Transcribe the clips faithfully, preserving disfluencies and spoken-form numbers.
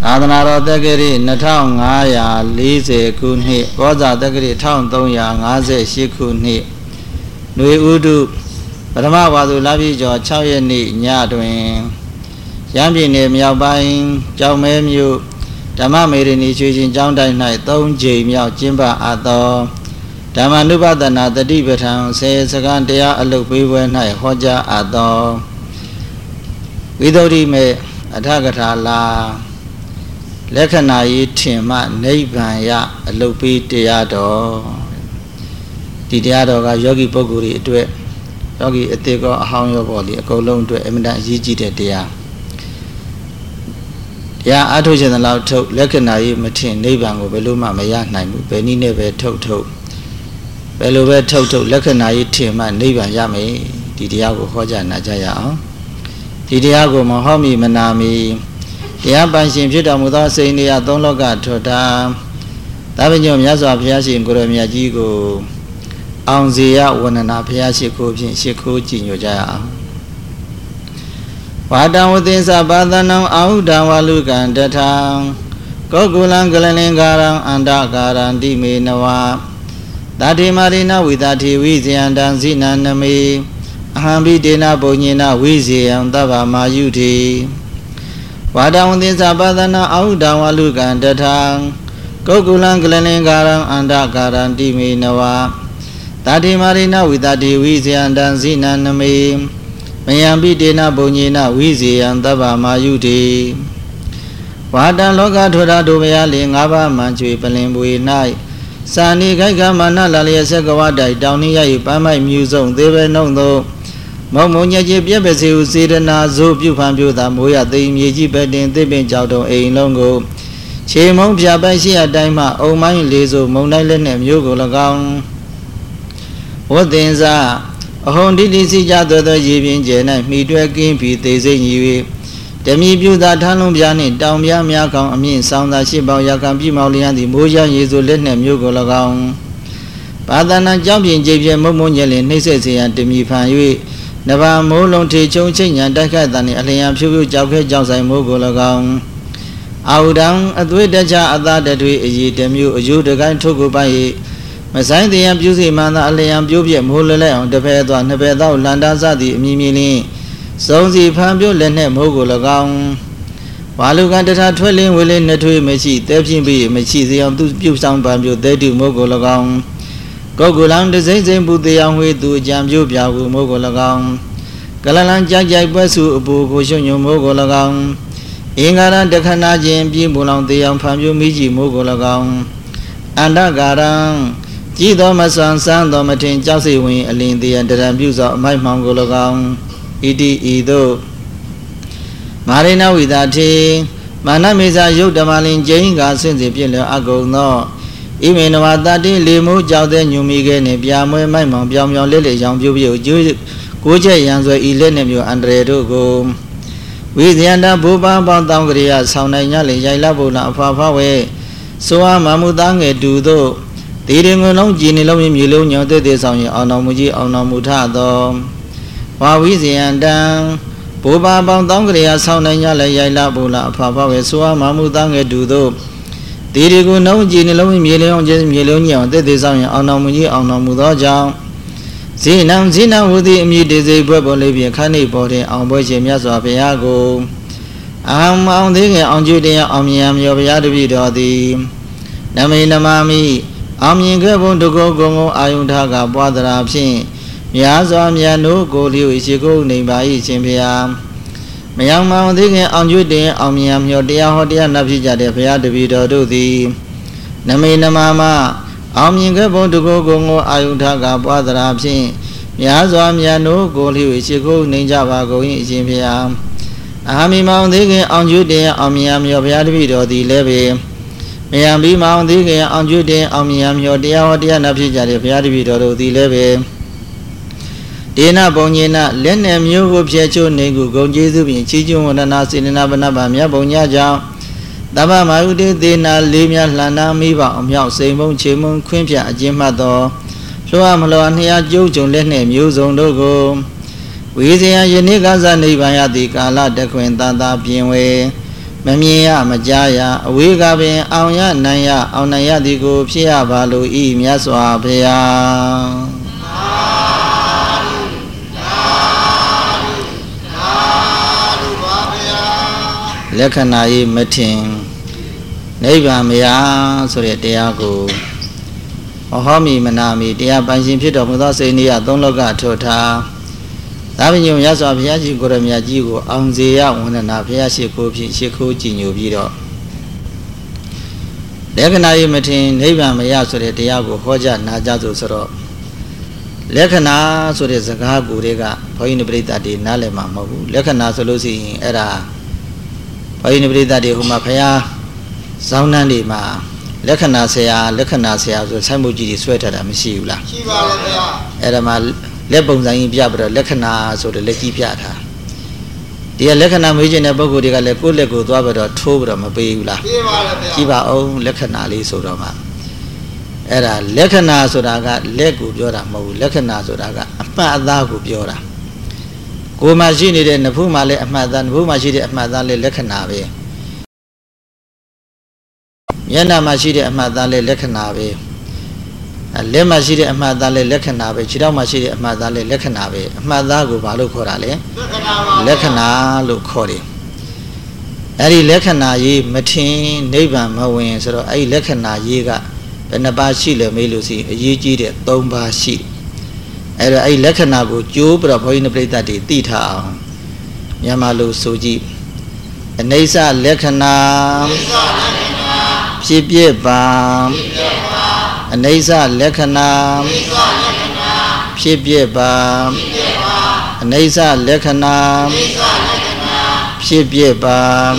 သာသနာတော်တက္ကရီနှစ်ထောင်ငါးရာလေးဆယ်ခုနှစ်ကောဇာတက္ကရီတစ်ထောင်သုံးရာငါးဆယ်ရှစ်ခုနှစ်ຫນွေဥဒုပထမဝါဆိုလပြည့်ကျော်၆ရက်နေ့ညတွင်ရန်ပြည်နယ်မြောက်ပိုင်းကြောင်မဲမြို့ဓမ္မမေရဏီရွှေရှင်ကျောင်းတိုင်း၌သုံးကြိမ်မြောက်ကျင်းပအပ်သောဓမ္မနုပဒနာတတိပဋ္ဌာန်ဆယ်စကံတရားအလုပ်ပေးပွဲ၌ဟောကြားအပ်သောဝိသုဒ္ဓိမေအထကထာလာလက္ခဏာရေးထင်မှနိဗ္ဗာန်ရအလုပ်ပေးတရားတော်ဒီတရားတော်ကယောဂီပုဂ္ဂိုလ်တွေအတွက်ယောဂီအသေးကောအဟောင်းရောပေါ့လေအကုန်လုံးအတွက်အမြဲတမ်းအရေးကြီးတဲ့တရားတရားအထုတ်ခြင်းသလောက်ထုတ်လက္ခဏာရေးမထင်နိဗ္ဗာန်ကိုဘယ်လိုမှမရနိုင်ဘူးဘယ်နည်းနဲ့ပဲထုတ်ထုတ်ဘယ်လိုပဲထုတ်ထုတ်လက္ခဏာရေးထင်မှနိဗ္ဗာန်ရမယ်ဒီတရားကိုဟောကြားနာကြရအောင်ဒီတရားကိုမဟောမီမနာမီတရားပိုင်ရှင်ဖြစ်တော်မူသောစိန်နေရသုံးလောကထောတာသာဝညောမြတ်စွာဘုရားရှင်ကိုရမြတ်ကြီးကိုအောင်စီရဝန္ဒနာဘုရားရှိခိုးဖြင့်ရှိခိုးကြည်ညိုကြရအောင်ဝါတံဝသိသဘာသနံအာဟုဒံဝလူကံတထံကောကုလံကလလင်္ကာရံအန္တကာရံတိမေနဝသာတိမာရိနဝိသတိဝိဇယံတံဇိနံနမေအဟံဘိတေနပုံညေနဝိဇယံသဗ္ဗမာယုတိဝါတံဝသိသဘာသနံအာဟုဒံဝလူကံတထံကောကုလံကလလင်္ကာရံအန္တကာရံတိမေနဝသာတိမာရိနဝိသတိဝိဇယံတံဇိနံနမေမယံပိတေနဘုံညေနဝိဇယံသဗ္ဗမာယုတိဝါတံလောကထွရာဒုမယလင်ငါးပါးမှန်ချွေပလင်ပွေ၌စာနိခိုက်ကမနလာလျက်ဆက်ကဝတိုက်တောင်းနှရ၏ပန်းမိုက်မြူဆုံးသေးပဲနှုံသောမုံမုံညက်ကြီးပြက်ပစီဟုစေတနာဇိုးပြုဖန်ပြုသာမိုးရသိမ်မြေကြီးပဲတင်သစ်ပင်ကြောက်တုံအိမ်လုံးကိုခြေမုံဖြာပိုက်ရှိအတိုင်းမှအုံမိုင်းလေးစုမုံတိုင်းလက်နှင့်မျိုးကို၎င်းဝတ်တင်စားအဟုန်တိတိစီကြသောသောရေပြင်းကျဲ၌မိတွဲကင်းပြီးသေစိတ်ညီ၍ဓမီပြုသာထန်းလုံးပြားနှင့်တောင်ပြားများကောင်အမြင့်ဆောင်သာရှစ်ပေါင်ရကံပြမောင်လျံသည်မိုးရရေစုလက်နှင့်မျိုးကို၎င်းဘာသာနာကြောင့်ပြင်ကြည်ပြဲမုံမုံညက်လင်နှိမ့်ဆက်စေရန်တမီဖန်၍နဗမိုးလုံးထေချုံချိတ်ညာတိုက်ခတ်တန်နှင့်အလျံဖြူဖြူကြောက်ခဲကြောက်ဆိုင်မိုးကို၎င်းအာဟုဒံအသွေးတချအသာတထွေအည်တမျိုးအယုတကိုင်းထုတ်ကိုပိုက်၏မဆိုင်တရားပြုစီမှန်သာအလျံပြိုးပြက်မိုးလဲလဲအောင်တစ်ဖက်သွားနှစ်ဖက်သောလန်တာစသည်အမြင်မြင်လင်းစုံစီဖန်ပြုတ်လက်နဲ့မိုးကို၎င်းဘာလူကတထထွက်လင်းဝေလင်းနှစ်ထွေးမရှိတဲပြင်းပြီးမရှိစေအောင်သူပြုတ်ဆောင်ပံပြုတ်တဲတုမိုးကို၎င်းကောကုလံတစိမ့်စိမ့်ပူတရားဝေသူအကြံပြုတ်ပြဘူးမိုးကို၎င်းကလလန်ကြိုက်ကြိုက်ပွဲစုအပူကိုရှုံညုံမိုးကို၎င်းအင်္ဂါရတခဏချင်းပြင်းပူလောင်တရားဖန်ပြုတ်မိကြီးမိုးကို၎င်းအန္တကာရံကြည်တော်မဆွမ်းဆန်းတော်မထင်ကြောက်စိတ်ဝင်အလင်းတရားတရံပြုသောအမိုက်မှောင်ကို၎င်းဣတိဤသို့မာရိနဝိသတိမာနမေဇာယုတ်ဓမ္မလင်ကျင်းကဆင့်စီပြည့်လျောအကုန်သောဣမေနဝတတိလေမိုးကြောက်တဲ့ညူမီခဲနှင့်ပြာမွဲမိုက်မှောင်ပြောင်ပြောင်လေးလေးရောင်ပြုတ်ပြုတ်ကျိုးကိုချက်ရန်ဆွဲဤလက်နှင့်မျိုးအန္တရေတို့ကိုဝိဇယန္တဘူပပေါင်းတောင်းကြရဆောင်းနိုင်ညလေရိုင်လဘုလအဖာဖဝဲဆိုအားမမှုသားငယ်တူတို့ဒီရင်ငုံလုံးကြည်နေလုံးမြေလုံးညောတဲ့တဲ့ဆောင်ရင်အောင်တော်မူကြီးအောင်တော်မူထသောဝါဝိဇယန္တံဘူပပေါင်းတောင်းကြရဆောင်းနိုင်ညလေရိုင်လဘုလအဖာဖဝဲဆိုအားမမှုသားငယ်တူတို့ဒီရီကိုနှုံးကြည်နှလုံးမြေလုံးကျမြေလုံးညောင်တဲ့တဲ့ဆောင်ရင်အောင်တော်မူကြီးအောင်တော်မူသောကြောင့်ဇိနံဇိနံဝုတိအမိတေစိဘွဲ့ပေါ်လေးဖြင့်ခန်းနေပေါ်တဲ့အောင်ပွဲရှင်မြတ်စွာဘုရားကိုအာမအောင်သေးခင်အောင်ကျွတရားအောင်မြင်မြော်ဘုရားတပည့်တော်သည်နမေနမမိအောင်မြင်ခဲ့ဘုံတကောကုံကုံအာယုန်ထားကပွားသရာဖြင့်များစွာမြတ်တို့ကိုလျှို့ရှိကိုနေပါ၏ရှင်ဘုရားမယောင်မောင်သေးခင်အောင်ကျွတင်အောင်မြင်မြော်တရားဟောတရားနာဖြစ်ကြတဲ့ဘုရားတပည့်တော်တို့သည်နမေနမမအောင်မြင်ခဲ့ဘုံတကောကုံကုံအာယုန်ထားကပွားသရာဖြင့်များစွာမြတ်တို့ကိုလျှို့ရှိကိုနေကြပါကုန်၏ရှင်ဘုရားအာမိမောင်သေးခင်အောင်ကျွတင်အောင်မြင်မြော်ဘုရားတပည့်တော်သည်လည်းပဲမယံဘိမောင်သေးခင်အောင်ကျွတင်အောင်မြင်မြော်တရားဟောတရားနာဖြစ်ကြတဲ့ဘုရားတပည့်တော်တို့သည်လည်းပဲဒေနဘုံညေနလက်နဲ့မျိုးကိုဖြဲချိုးနေကုဂုံကျေးဇူးဖြင့်ချီးကျူးဝန္ဒနာစေနာပနပမြတ်ဘုံညကြောင့်တပ္ပမယုတေသေနာလေးမြလှန်နာမိပါအမြောက်စိန်မုံချေမုံခွင်းပြအကျဉ်းမှတ်သောလွှမ်းမလွှာနှစ်ရာကျုပ်ကျုံလက်နှင့်မျိုးစုံတို့ကိုဝိဇယယနေ့ကစားနိဗ္ဗာန်ရသည့်ကာလတခွင်သာသာပြင်ဝေမမြင်ရမကြားရအဝေးကပင်အောင်ရနိုင်ရအောင်နိုင်ရသည်ကိုဖြစ်ရပါလို့ဤမြတ်စွာဘုရားလက္ခဏာဤမထင်နိဗ္ဗာန်မရဆိုတဲ့တရားကိုဟောမိမနာမိတရားပိုင်ရှင်ဖြစ်တော်မူသောစေနိယသုံးလောကထောထားသာဝညုံရသောဘုရားကြီးကိုရမြတ်ကြီးကိုအောင်စေရဝန္ဒနာဘုရားရှိခိုးဖြင့်ရှိခိုးကြည်ညိုပြီးတော့လက္ခဏာဤမထင်နိဗ္ဗာန်မရဆိုတဲ့တရားကိုဟောကြားနာကြားဆိုဆိုတော့လက္ခဏာဆိုတဲ့စကားကိုတွေကဘုန်းကြီးပြိဿတွေနားလည်မှာမဟုတ်ဘူးလက္ခဏာဆိုလို့ရှိရင်အဲ့ဒါဘုန်းကြီးပြိဿတွေဟိုမှာဘုရားဇောင်းနှန်းတွေမှာလက္ခဏာဆရာလက္ခဏာဆရာဆိုဆိုင်းမှုကြီးတွေဆွဲထားတာမရှိဘူးလားရှိပါရဲ့ဗျာအဲ့ဒါမှလက်ပုံစံကြီးပြပြီးတော့လက္ခဏာဆိုတဲ့လက်ကြီးပြထားဒီကလက္ခဏာမေးခြင်းတဲ့ပုဂ္ဂိုလ်တွေကလည်းကိုယ့်လက်ကိုသွားပြီးတော့ထိုးပြီးတော့မပေးဘူးလားပေးပါရဲ့ဗျာကြည့်ပါအောင်လက္ခဏာလေးဆိုတော့မှအဲ့ဒါလက္ခဏာဆိုတာကလက်ကိုပြောတာမဟုတ်ဘူးလက္ခဏာဆိုတာကအမှတ်အသားကိုပြောတာကိုယ်မှာရှိနေတဲ့နဖူးမှာလည်းအမှတ်အသားနဖူးမှာရှိတဲ့အမှတ်အသားလည်းလက္ခဏာပဲမျက်နှာမှာရှိတဲ့အမှတ်အသားလည်းလက္ခဏာပဲလက်မှာရှိတဲ့အမှတ်အသားလည်းလက္ခဏာပဲခြေထောက်မှာရှိတဲ့အမှတ်အသားလည်းလက္ခဏာပဲအမှတ်အသားကိုဘာလို့ခေါ်တာလဲလက္ခဏာလို့ခေါ်တယ်အဲ့ဒီလက္ခဏာရေးမထင်နိဗ္ဗာန်မဝင်ဆိုတော့အဲ့ဒီလက္ခဏာရေးကဘယ်နှပါးရှိလဲမေးလို့ရှိရင်အရေးကြီးတဲ့သုံးပါးရှိအဲ့တော့အဲ့ဒီလက္ခဏာကိုကြိုးပြီးတော့ဘုန်းကြီးပြိဿတွေသိထားအောင်မြန်မာလိုဆိုကြည့်အနိစ္စလက္ခဏာဖြစ်ပြပါအနိစ္စလက္ခဏာဖြစ်ပြပါအနိစ္စလက္ခဏာဖြစ်ပြပါ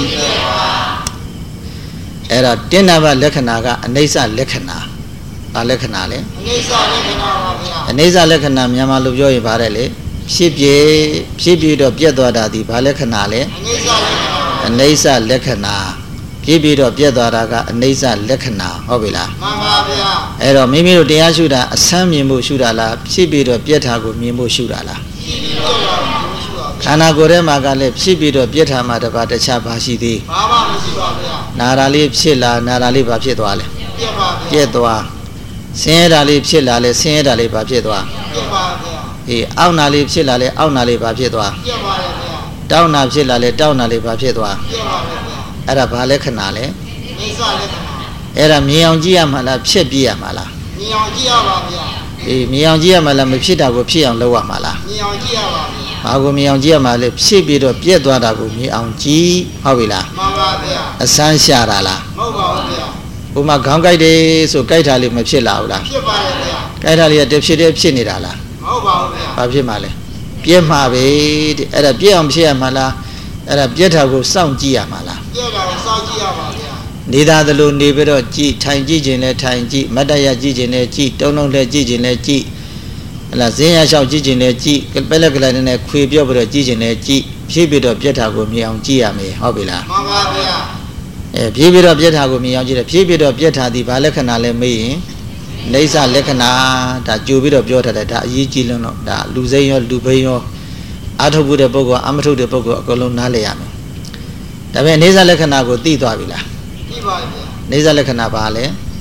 အဲ့ဒါတင်းနာဘလက္ခဏာကအနိစ္စလက္ခဏာဘာလက္ခဏာလဲအနိစ္စလက္ခဏာပါဗျာအနိစ္စလက္ခဏာမြန်မာလိုပြောရင်ဗါတယ်လေဖြစ်ပြဖြစ်ပြတော့ပြတ်သွားတာဒီဘာလက္ခဏာလဲအနိစ္စလက္ခဏာပြည့်ပြီးတော့ပြတ်သွားတာကအနိစ္စလက္ခဏာဟုတ်ပြီလားမှန်ပါဗျာအဲ့တော့မိမိတို့တရားရှုတာအဆမ်းမြင်ဖို့ရှုတာလားဖြစ်ပြီးတော့ပြတ်တာကိုမြင်ဖို့ရှုတာလားဖြစ်ပြီးတော့ခန္ဓာကိုယ်ထဲမှာကလည်းဖြစ်ပြီးတော့ပြတ်တာမှတပါတခြားဘာရှိသေးဘာမှမရှိပါဗျာနာတာလေးဖြစ်လာနာတာလေးဘာဖြစ်သွားလဲပြတ်ပါဗျာပြတ်သွားဆင်းရဲတာလေးဖြစ်လာလဲဆင်းရဲတာလေးဘာဖြစ်သွားပြတ်ပါဗျာအေးအောင့်နာလေးဖြစ်လာလဲအောင့်နာလေးဘာဖြစ်သွားပြတ်ပါရဲ့ဗျာတောင်းနာဖြစ်လာလဲတောင်းနာလေးဘာဖြစ်သွားပြတ်ပါရဲ့ဗျာအဲ့ဒါဘာလက္ခဏာလဲအိသလက္ခဏာအဲ့ဒါမြင်အောင်ကြည့်ရမှာလားဖြစ်ပြရမှာလားမြင်အောင်ကြည့်ရပါဗျာအေးမြင်အောင်ကြည့်ရမှာလားမဖြစ်တာကိုဖြစ်အောင်လုပ်ရမှာလားမြင်အောင်ကြည့်ရပါဗျာဘာကိုမြင်အောင်ကြည့်ရမှာလဲဖြစ်ပြီးတော့ပြက်သွားတာကိုမြင်အောင်ကြည့်ဟုတ်ပြီလားမှန်ပါဗျာအစမ်းရှာတာလားမဟုတ်ပါဘူးဗျာဥမာခေါင်းကိုက်တယ်ဆိုကိုက်တာလေးမဖြစ်လာဘူးလားဖြစ်ပါရဲ့ဗျာကိုက်တာလေးကတဖြစ်တဲ့ဖြစ်နေတာလားမဟုတ်ပါဘူးဗျာဘာဖြစ်မှာလဲပြက်မှာပဲတဲ့အဲ့ဒါပြက်အောင်ဖြစ်ရမှာလားအဲ့ဒါပြက်တာကိုစောင့်ကြည့်ရမှာလားပြက်တာကိုစောင့်ကြည့်ရပါဗျာနေသားသလိုနေပြီးတော့ကြည့်ထိုင်ကြည့်ခြင်းနဲ့ထိုင်ကြည့်မတ်တရကြည့်ခြင်းနဲ့ကြည့်တုံးလုံးနဲ့ကြည့်ခြင်းနဲ့ကြည့်ဟလာဇင်းရလျှောက်ကြည့်ခြင်းနဲ့ကြည့်ပက်လက်ကလေးနဲ့ခွေပြော့ပြီးတော့ကြည့်ခြင်းနဲ့ကြည့်ဖြည့်ပြီးတော့ပြက်တာကိုမြင်အောင်ကြည့်ရမယ်ဟုတ်ပြီလားမှန်ပါဗျာအဲဖြည့်ပြီးတော့ပြက်တာကိုမြင်အောင်ကြည့်တယ်ဖြည့်ပြီးတော့ပြက်တာဒီဘာလက္ခဏာလဲမေးရင်နေဆလက္ခဏာဒါကြိုပြီးတော့ပြောထားတယ်ဒါအရေးကြီးလုံးတော့ဒါလူစိမ်းရောလူဘိန်းရောအာထုတ်ဖို့တဲ့ပုဂ္ဂိုလ်အမထုတ်တဲ့ပုဂ္ဂိုလ်အကုန်လုံးနားလည်ရမယ်ဒါပေမဲ့နေဆလက္ခဏာကိုသိသွားပြီလားသိပါပြီနေဆလက္ခဏာဘာလဲ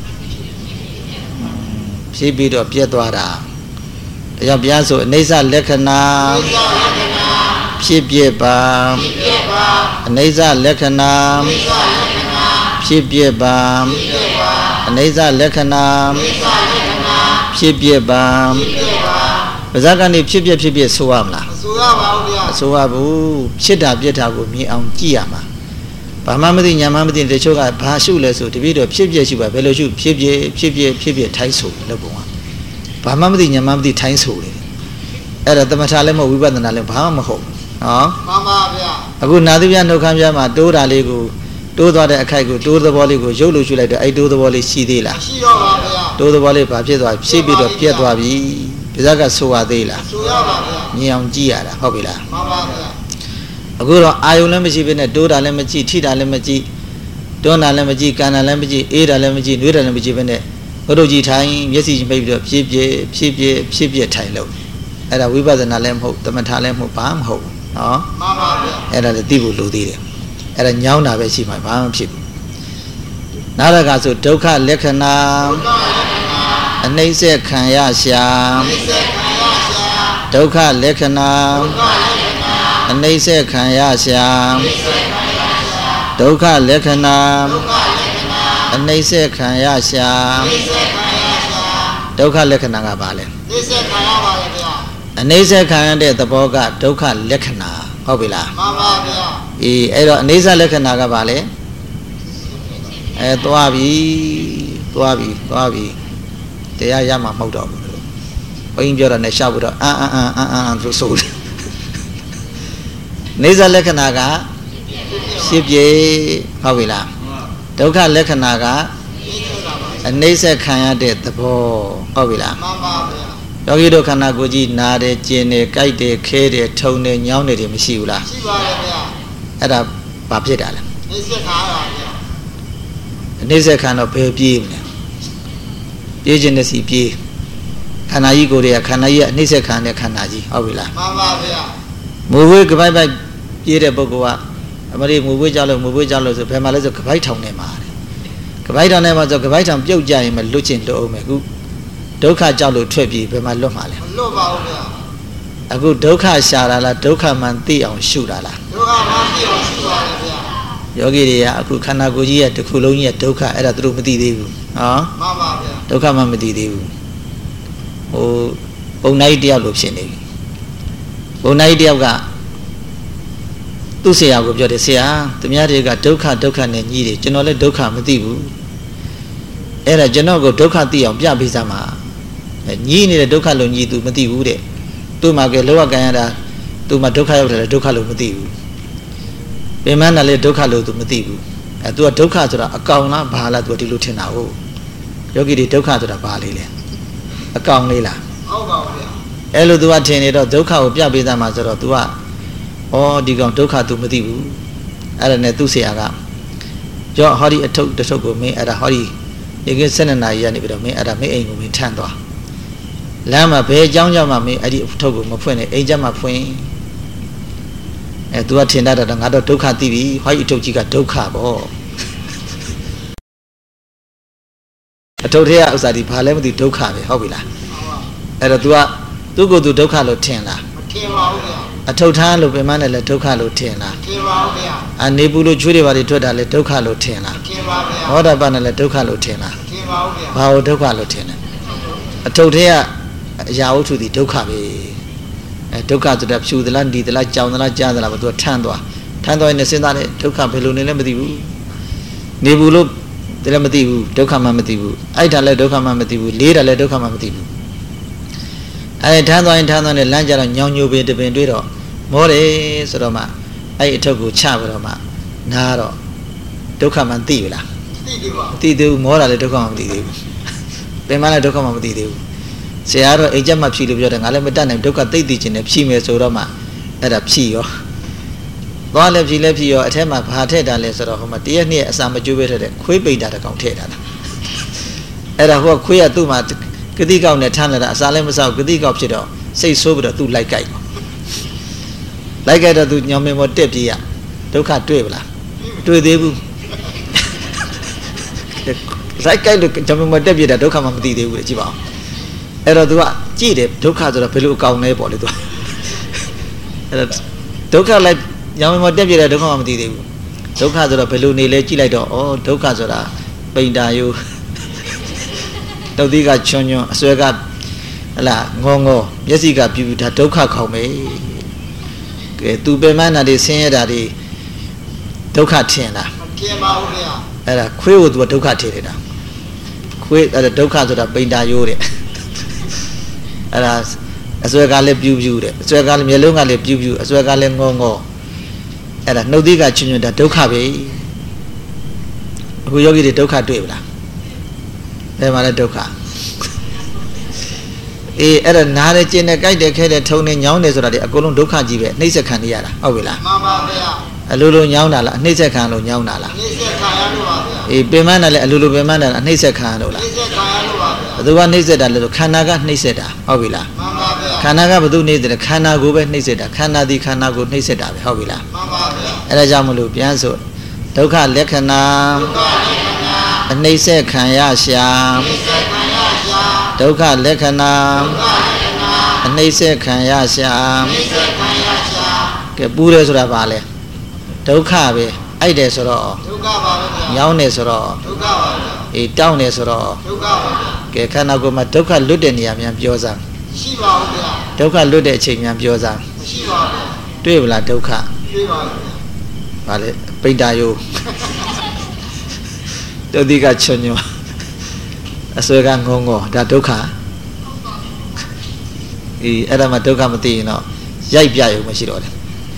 ဖြည့်ပြီးတော့ပြက်သွားတာဒါကြောင့်ဘုရားဆိုအနေဆလက္ခဏာဖြစ်ပြပါအနေဆလက္ခဏာဖြစ်ပြပါအနေဆလက္ခဏာဖြစ်ပြပါပါဇာကနေဖြစ်ပြဖြစ်ပြဆိုရမလားမဆိုရပါဘူးဗျာမဆိုရဘူးဖြစ်တာပြက်တာကိုမြင်အောင်ကြည့်ရမှာဘာမှမသိညာမှမသိတချို့ကဘာရှုလဲဆိုတပည့်တော်ဖြစ်ပြရှုပါဘယ်လိုရှုဖြစ်ပြဖြစ်ပြဖြစ်ပြထိုင်းဆိုလို့ပုံကဘာမှမသိညာမှမသိထိုင်းဆိုတယ်အဲ့ဒါသမထလည်းမဟုတ်ဝိပဿနာလည်းဘာမှမဟုတ်နော်မှန်ပါဗျာအခုနာသီပြနှုတ်ခမ်းပြမှာတိုးတာလေးကိုတိုးသွားတဲ့အခိုက်ကိုတိုးသဘောလေးကိုရုပ်လို့ရှုလိုက်တော့အဲ့တိုးသဘောလေးရှိသေးလားရှိတော့ပါဗျာတိုးသဘောလေးဘာဖြစ်သွားဖြစ်ပြီးတော့ပြက်သွားပြီပါဇက်ကဆိုရသေးလားဆိုရပါဗျာမြင်အောင်ကြည့်ရတာဟုတ်ပြီလားမှန်ပါဗျာအခုတော့အာယုံလည်းမရှိဘဲနဲ့တိုးတာလည်းမကြည့်ထိတာလည်းမကြည့်တွန်းတာလည်းမကြည့်ကန်တာလည်းမကြည့်အေးတာလည်းမကြည့်နှွေးတာလည်းမကြည့်ဘဲနဲ့ဘုဒ္ဓကြီးထိုင်မျက်စိမိတ်ပြီးတော့ဖြည့်ပြည့်ဖြည့်ပြည့်ဖြည့်ပြည့်ထိုင်လို့အဲ့ဒါဝိပဿနာလည်းမဟုတ်သမထလည်းမဟုတ်ဘာမှမဟုတ်နော်မှန်ပါဗျာအဲ့ဒါလည်းသိဖို့လိုသေးတယ်အဲ့ဒါညောင်းတာပဲရှိမှာဘာမှဖြစ်ဘူးနာရကဆိုဒုက္ခလက္ခဏာအနှိမ့်ဆက်ခံရရှာဒုက္ခလက္ခဏာအနှိမ့်ဆက်ခံရရှာဒုက္ခလက္ခဏာအနှိမ့်ဆက်ခံရရှာဒုက္ခလက္ခဏာကဘာလဲနှိမ့်ဆက်ခံရပါလေဗျာအနှိမ့်ဆက်ခံရတဲ့သဘောကဒုက္ခလက္ခဏာဟုတ်ပြီလားမှန်ပါဗျာအေးအဲ့တော့အနှိမ့်ဆက်လက္ခဏာကဘာလဲအဲသွားပြီသွားပြီသွားပြီတရားရမှာမဟုတ်တော့ဘူးလို့ဘုန်းကြီးပြောတာနဲ့ရှောက်ပြီးတော့အန်အန်အန်အန်အန်ဆိုဆိုတယ်နေဇလက္ခဏာကဖြစ်ပြေဟုတ်ပြီလားဒုက္ခလက္ခဏာကအနှိမ့်ဆက်ခံရတဲ့သဘောဟုတ်ပြီလားမှန်ပါဗျာယောဂီတို့ခန္ဓာကိုယ်ကြီးနာတယ်ကျင်တယ်ကြိုက်တယ်ခဲတယ်ထုံတယ်ညောင်းတယ်တွေမရှိဘူးလားရှိပါတယ်ဗျာအဲ့ဒါဘာဖြစ်တာလဲနှိမ့်ဆက်ခံရတာဗျာနှိမ့်ဆက်ခံတော့ဘယ်ပြေးမလဲပြေးခြင်းနဲ့စီပြေးခန္ဓာကြီးကိုယ်တွေကခန္ဓာကြီးကအနှိမ့်ဆက်ခံတဲ့ခန္ဓာကြီးဟုတ်ပြီလားမှန်ပါဗျာမူဝေးကပိုက်ပိုက်ပြေးတဲ့ပုဂ္ဂိုလ်ကအမရိမူဝေးကြောက်လို့မူဝေးကြောက်လို့ဆိုဘယ်မှာလဲဆိုကပိုက်ထောင်နေမှာတယ်ကပိုက်ထောင်နေမှာဆိုကပိုက်ထောင်ပြုတ်ကြရင်မလွတ်ချင်တော့အောင်မယ်အခုဒုက္ခကြောက်လို့ထွက်ပြေးဘယ်မှာလွတ်မှာလဲမလွတ်ပါဘူးဗျာအခုဒုက္ခရှာတာလားဒုက္ခမှန်သိအောင်ရှုတာလားဒုက္ခမှန်သိအောင်ရှုပါလေဗျာယောဂီတွေကအခုခန္ဓာကိုယ်ကြီးရဲ့တစ်ခုလုံးကြီးရဲ့ဒုက္ခအဲ့ဒါသူတို့မသိသေးဘူးဟောမှန်ပါဗျာဒုက္ခမှမသိသေးဘူးဟိုပုံနိုင်တယောက်လို့ဖြစ်နေပြီပုံနိုင်တယောက်ကသူ့ဆရာကိုပြောတယ်ဆရာသူများတွေကဒုက္ခဒုက္ခနဲ့ညီးတယ်ကျွန်တော်လည်းဒုက္ခမသိဘူးအဲ့ဒါကျွန်တော်ကိုဒုက္ခသိအောင်ပြပေးစမ်းပါညီးနေတဲ့ဒုက္ခလို့ညီးသူမသိဘူးတဲ့သူ့မှာကလောကကံရတာသူ့မှာဒုက္ခရောက်တယ်လေဒုက္ခလို့မသိဘူးပင်မနာလည်းဒုက္ခလို့သူမသိဘူးအဲသူကဒုက္ခဆိုတာအကောင်လားဘာလားသူကဒီလိုထင်တာဟုတ်ယောဂီတွေဒုက္ခဆိုတာဘာလေးလဲအကောင်လေးလားဟုတ်ပါဘူးဗျာအဲ့လိုသူကထင်နေတော့ဒုက္ခကိုပြပေးသားမှာဆိုတော့ तू ကဩဒီကောင်ဒုက္ခ तू မသိဘူးအဲ့ဒါနဲ့သူ့ဆရာကကြောဟောဒီအထုပ်တထုပ်ကိုမင်းအဲ့ဒါဟောဒီဒီကစနေနာရီကနေပြီးတော့မင်းအဲ့ဒါမင်းအိမ်ကိုမင်းထမ်းသွားလမ်းမှာဘယ်အကြောင်းကြောင့်မှမင်းအဲ့ဒီအထုပ်ကိုမဖွင့်နဲ့အိမ်ကျမှဖွင့်အဲ तू ကထင်တတ်တာငါတော့ဒုက္ခသိပြီဟောဒီအထုပ်ကြီးကဒုက္ခပေါ့အထုပ်ထဲကဥစ္စာဒီဘာလဲမသိဒုက္ခပဲဟုတ်ပြီလားအဲ့တော့ तू ကသူ့ကိုယ်သူဒုက္ခလို့ထင်လားမထင်ပါဘူးဗျာအထုပ်ထားလို့ပြင်မနဲ့လည်းဒုက္ခလို့ထင်လားမထင်ပါဘူးဗျာအနေပူလို့ချွေးတွေပါတွေထွက်တာလည်းဒုက္ခလို့ထင်လားမထင်ပါဘူးဗျာဟောတာပါနဲ့လည်းဒုက္ခလို့ထင်လားမထင်ပါဘူးဗျာဘာလို့ဒုက္ခလို့ထင်လဲအထုပ်ထဲကအရာဝတ္ထုဒီဒုက္ခပဲအဲဒုက္ခဆိုတာဖြူသလားဒီသလားကြောင်သလားကြားသလားဘာသူကထမ်းသွားထမ်းသွားရင်စဉ်းစားတယ်ဒုက္ခဘယ်လိုနေလဲမသိဘူးနေပူလို့တလည်းမသိဘူးဒုက္ခမှမသိဘူးအိုက်တာလည်းဒုက္ခမှမသိဘူးလေးတာလည်းဒုက္ခမှမသိဘူးအဲထမ်းသွားရင်ထမ်းသွားတယ်လမ်းကြတော့ညောင်ညိုပင်တပင်တွေ့တော့မောတယ်ဆိုတော့မှအဲ့အထုပ်ကိုချပြီးတော့မှနားတော့ဒုက္ခမှသိပြီလားသိသေးပါဘူးသိသေးဘူးမောတာလည်းဒုက္ခမှမသိသေးဘူးပင်မလည်းဒုက္ခမှမသိသေးဘူးဆရာတော့အိမ်ကျက်မှဖြီလို့ပြောတယ်ငါလည်းမတတ်နိုင်ဒုက္ခသိသိချင်းနဲ့ဖြီမယ်ဆိုတော့မှအဲ့ဒါဖြီရောသွားလည်းဖြီလည်းဖြီရောအထက်မှာဘာထည့်တာလဲဆိုတော့ဟိုမှာတရက်နှစ်အစာမကျွေးပဲထည့်တယ်ခွေးပိတ်တာတကောင်ထည့်တာလားအဲ့ဒါဟိုကခွေးကသူ့မှာကတိကောက်နဲ့ထမ်းလာတာအစာလည်းမစားဘူးကတိကောက်ဖြစ်တော့စိတ်ဆိုးပြီးတော့သူ့လိုက်ကြိုက်လိုက်ကြတော့သူညောင်မင်းမောတက်ပြေးရဒုက္ခတွေ့ပလားတွေ့သေးဘူးလိုက်ကြိုက်လို့ညောင်မင်းမောတက်ပြေးတာဒုက္ခမှမသိသေးဘူးလေကြည့်ပါဦးအဲ့တော့ तू ကကြည့်တယ်ဒုက္ခဆိုတော့ဘယ်လိုအကောင်လဲပေါ့လေ तू အဲ့တော့ဒုက္ခလိုက်ညောင်မင်းမောတက်ပြေးတာဒုက္ခမှမသိသေးဘူးဒုက္ခဆိုတော့ဘယ်လိုနေလဲကြည့်လိုက်တော့ဩဒုက္ခဆိုတာပိန်တာယိုတုတ်သီးကချွန်းချွန်းအစွဲကဟလာငေါငေါမျက်စိကပြူပြူဒါဒုက္ခခေါင်ပဲကဲသူပင်မနာတွေဆင်းရဲတာတွေဒုက္ခထင်လားမထင်ပါဘူးဗျာအဲ့ဒါခွေးကိုသူကဒုက္ခထင်နေတာခွေးအဲ့ဒါဒုက္ခဆိုတာပိန်တာယိုးတဲ့အဲ့ဒါအစွဲကလည်းပြူပြူတဲ့အစွဲကလည်းမျက်လုံးကလည်းပြူပြူအစွဲကလည်းငေါငေါအဲ့ဒါနှုတ်သီးကချွန်းချွန်းဒါဒုက္ခပဲအခုယောဂီတွေဒုက္ခတွေ့ပလားဘယ်မှာလဲဒုက္ခအေးအဲ့ဒါနားတယ်ကျင်တယ်ကြိုက်တယ်ခဲတယ်ထုံတယ်ညောင်းတယ်ဆိုတာဒီအကုန်လုံးဒုက္ခကြီးပဲနှိမ့်ဆက်ခံနေရတာဟုတ်ပြီလားမှန်ပါဗျာအလိုလိုညောင်းတာလားနှိမ့်ဆက်ခံလို့ညောင်းတာလားနှိမ့်ဆက်ခံရလို့ပါဗျာအေးပင်မနဲ့လည်းအလိုလိုပင်မနဲ့နှိမ့်ဆက်ခံရလို့လားနှိမ့်ဆက်ခံရလို့ပါဗျာဘယ်သူကနှိမ့်ဆက်တာလဲဆိုခန္ဓာကနှိမ့်ဆက်တာဟုတ်ပြီလားမှန်ပါဗျာခန္ဓာကဘယ်သူနှိမ့်ဆက်တယ်ခန္ဓာကိုယ်ပဲနှိမ့်ဆက်တာခန္ဓာဒီခန္ဓာကိုနှိမ့်ဆက်တာပဲဟုတ်ပြီလားမှန်ပါဗျာအဲ့ဒါကြောင့်မလို့ပြန်ဆိုဒုက္ခလက္ခဏာအနှိမ့်ဆက်ခံရရှာဒုက္ခလက္ခဏာအနှိမ့်ဆက်ခံရရှာကဲပူတယ်ဆိုတာဘာလဲဒုက္ခပဲအိုက်တယ်ဆိုတော့ဒုက္ခပါပဲဗျာညောင်းတယ်ဆိုတော့ဒုက္ခပါဗျာအေးတောင်းတယ်ဆိုတော့ဒုက္ခပါဗျာကဲခန္ဓာကိုယ်မှာဒုက္ခလွတ်တဲ့နေရာများပြောစမ်းရှိပါဘူးဗျာဒုက္ခလွတ်တဲ့အချိန်များပြောစမ်းမရှိပါဘူးတွေ့ဗလားဒုက္ခတွေ့ပါဘူးဘာလဲပိဋ္ဌာယုတုတ်တိကချွန်ညောအစွဲကငုံငေါဒါဒုက္ခအေးအဲ့ဒါမှဒုက္ခမသိရင်တော့ရိုက်ပြရုံမရှိတော့တယ်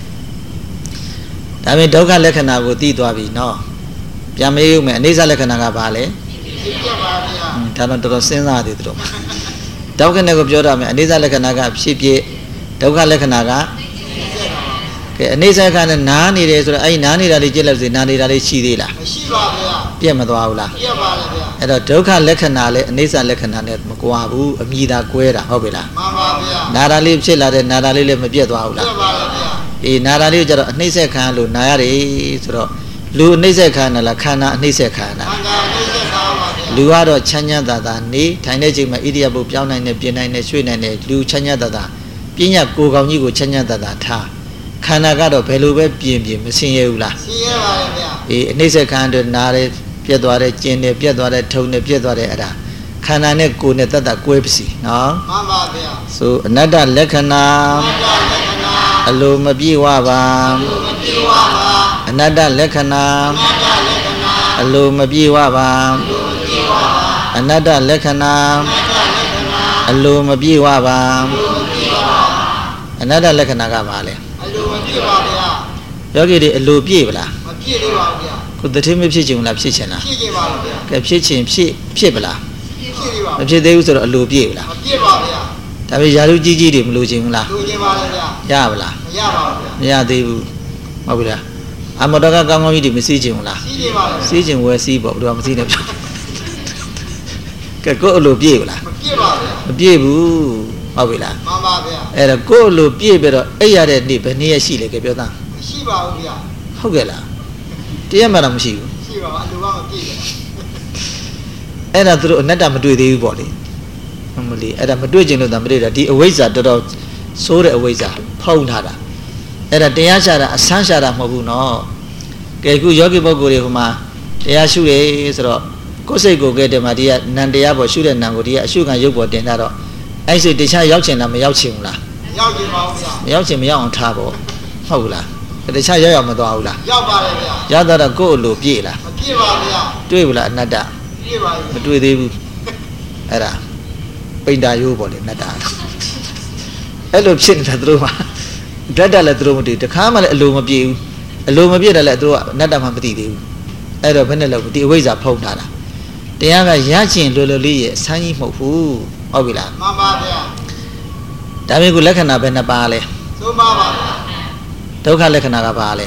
ဒါပေမဲ့ဒုက္ခလက္ခဏာကိုသိသွားပြီနော်ပြန်မေးဦးမယ်အနိစ္စလက္ခဏာကဘာလဲဖြစ်ပြပါဗျာဒါတော့တော်တော်စဉ်းစားသေးတယ်တို့ဒုက္ခနဲ့ကိုပြောတာမယ်အနိစ္စလက္ခဏာကဖြစ်ပြဒုက္ခလက္ခဏာကကဲအနိစ္စကနဲ့နားနေတယ်ဆိုတော့အဲ့ဒီနားနေတာလေးကြည့်လိုက်စေနားနေတာလေးရှိသေးလားမရှိပါဗျာပြတ်မသွားဘူးလားပြတ်ပါလေဗျာအဲ့တော့ဒုက္ခလက္ခဏာလည်းအနိစ္စလက္ခဏာနဲ့မကွာဘူးအမြည်သာကွဲတာဟုတ်ပြီလားမှန်ပါဗျာနာတာလေးဖြစ်လာတဲ့နာတာလေးလည်းမပြတ်သွားဘူးလားပြတ်ပါလေဗျာအေးနာတာလေးကိုကျတော့အနှိမ့်ဆက်ခံလို့နာရတယ်ဆိုတော့လူအနှိမ့်ဆက်ခံတယ်လားခန္ဓာအနှိမ့်ဆက်ခံတာခန္ဓာအနှိမ့်ဆက်ခံပါဗျာလူကတော့ချမ်းချမ်းသာသာနေထိုင်တဲ့ချိန်မှာဣရိယာပုပြောင်းနိုင်တယ်ပြင်နိုင်တယ်ရွှေ့နိုင်တယ်လူချမ်းချမ်းသာသာပညာကိုယ်ကောင်းကြီးကိုချမ်းချမ်းသာသာထားခန္ဓာကတော့ဘယ်လိုပဲပြင်ပြင်မဆင်းရဲဘူးလားဆင်းရဲပါရဲ့ဗျာအေးအနှိမ့်ဆက်ခံတယ်နားတယ်ပြတ်သွားတယ်ကျင်တယ်ပြတ်သွားတယ်ထုံတယ်ပြတ်သွားတယ်အဲ့ဒါခန္ဓာနဲ့ကိုယ်နဲ့တတ်တာကွဲပစီနော်မှန်ပါဗျာဆိုအနတ္တလက္ခဏာအနတ္တလက္ခဏာအလိုမပြေဝပါအလိုမပြေဝပါအနတ္တလက္ခဏာအနတ္တလက္ခဏာအလိုမပြေဝပါအနတ္တလက္ခဏာအလိုမပြေဝပါအနတ္တလက္ခဏာကဘာလဲအလိုမပြေပါဗျာယောဂီတွေအလိုပြေပလားမပြေသေးပါဘူးဗျာကိုတတိမဖြစ်ချင်ဘူးလားဖြစ်ချင်လားဖြစ်ချင်ပါဘူးဗျာကဲဖြစ်ချင်ဖြစ်ဖြစ်ပလားဖြစ်သေးပါမဖြစ်သေးဘူးဆိုတော့အလိုပြေပလားမပြေပါဗျာဒါပေမဲ့ယာရုကြီးကြီးတွေမလိုချင်ဘူးလားလိုချင်ပါလေဗျာရပါလားမရပါဘူးဗျာမရသေးဘူးဟုတ်ပြီလားအမတော်ကကောင်းကောင်းကြီးတွေမစီးချင်ဘူးလားစီးချင်ပါလေစီးချင်ဝယ်စီးပေါ့ဘယ်တော့မစီးနဲ့ပြောကဲကိုယ်အလိုပြေပလားမပြေပါဗျာမပြေဘူးဟုတ်ပြီလားမှန်ပါဗျာအဲ့တော့ကိုယ်လိုပြည့်ပြီးတော့အိပ်ရတဲ့နေ့ဘယ်နည်းရရှိလဲကဲပြောသားမရှိပါဘူးဗျာဟုတ်ကဲ့လားတရက်မှတော့မရှိဘူးရှိပါပါအလိုကမပြည့်ဘူးအဲ့ဒါသူတို့အနတ္တမတွေ့သေးဘူးပေါ့လေမလီအဲ့ဒါမတွေ့ကျင်လို့သာမတွေ့တာဒီအဝိဇ္ဇာတော်တော်ဆိုးတဲ့အဝိဇ္ဇာဖုံးထားတာအဲ့ဒါတရားရှာတာအဆန်းရှာတာမဟုတ်ဘူးနော်ကဲခုယောဂီပုဂ္ဂိုလ်တွေဟိုမှာတရားရှုတယ်ဆိုတော့ကိုယ်စိတ်ကိုကဲတယ်မှာဒီကနံတရားပေါ်ရှုတဲ့နံကိုဒီကအရှုခံရုပ်ပေါ်တင်တာတော့အဲ့စိတ်တခြားရောက်ချင်လားမရောက်ချင်ဘူးလားရောက်ချင်ပါဘူးဗျာမရောက်ချင်မရောက်အောင်ထားပေါ့ဟုတ်ဘူးလားတခြားရောက်ရောက်မသွားဘူးလားရောက်ပါတယ်ဗျာရောက်တော့ကိုယ့်အလိုပြည့်လားမပြည့်ပါဗျာတွေ့ဘူးလားအနတ္တပြည့်ပါဘူးမတွေ့သေးဘူးအဲ့ဒါပိဋ္ဌာယိုးပေါ့လေအနတ္တအဲ့လိုဖြစ်နေတာသူတို့မှာဓာတ်တက်လည်းသူတို့မသိတခါမှလည်းအလိုမပြည့်ဘူးအလိုမပြည့်တယ်လည်းသူတို့ကအနတ္တမှမသိသေးဘူးအဲ့တော့ဘယ်နဲ့လဲဒီအဝိဇ္ဇာဖုံးထားတာတရားကရချင်လွယ်လွယ်လေးရဲ့အဆန်းကြီးမဟုတ်ဘူးဟုတ်ပြီလားမှန်ပါဗျာဒါမျိုးကိုလက္ခဏာပဲနှစ်ပါးလဲသုံးပါးပါဗျာဒုက္ခလက္ခဏာကဘာလဲ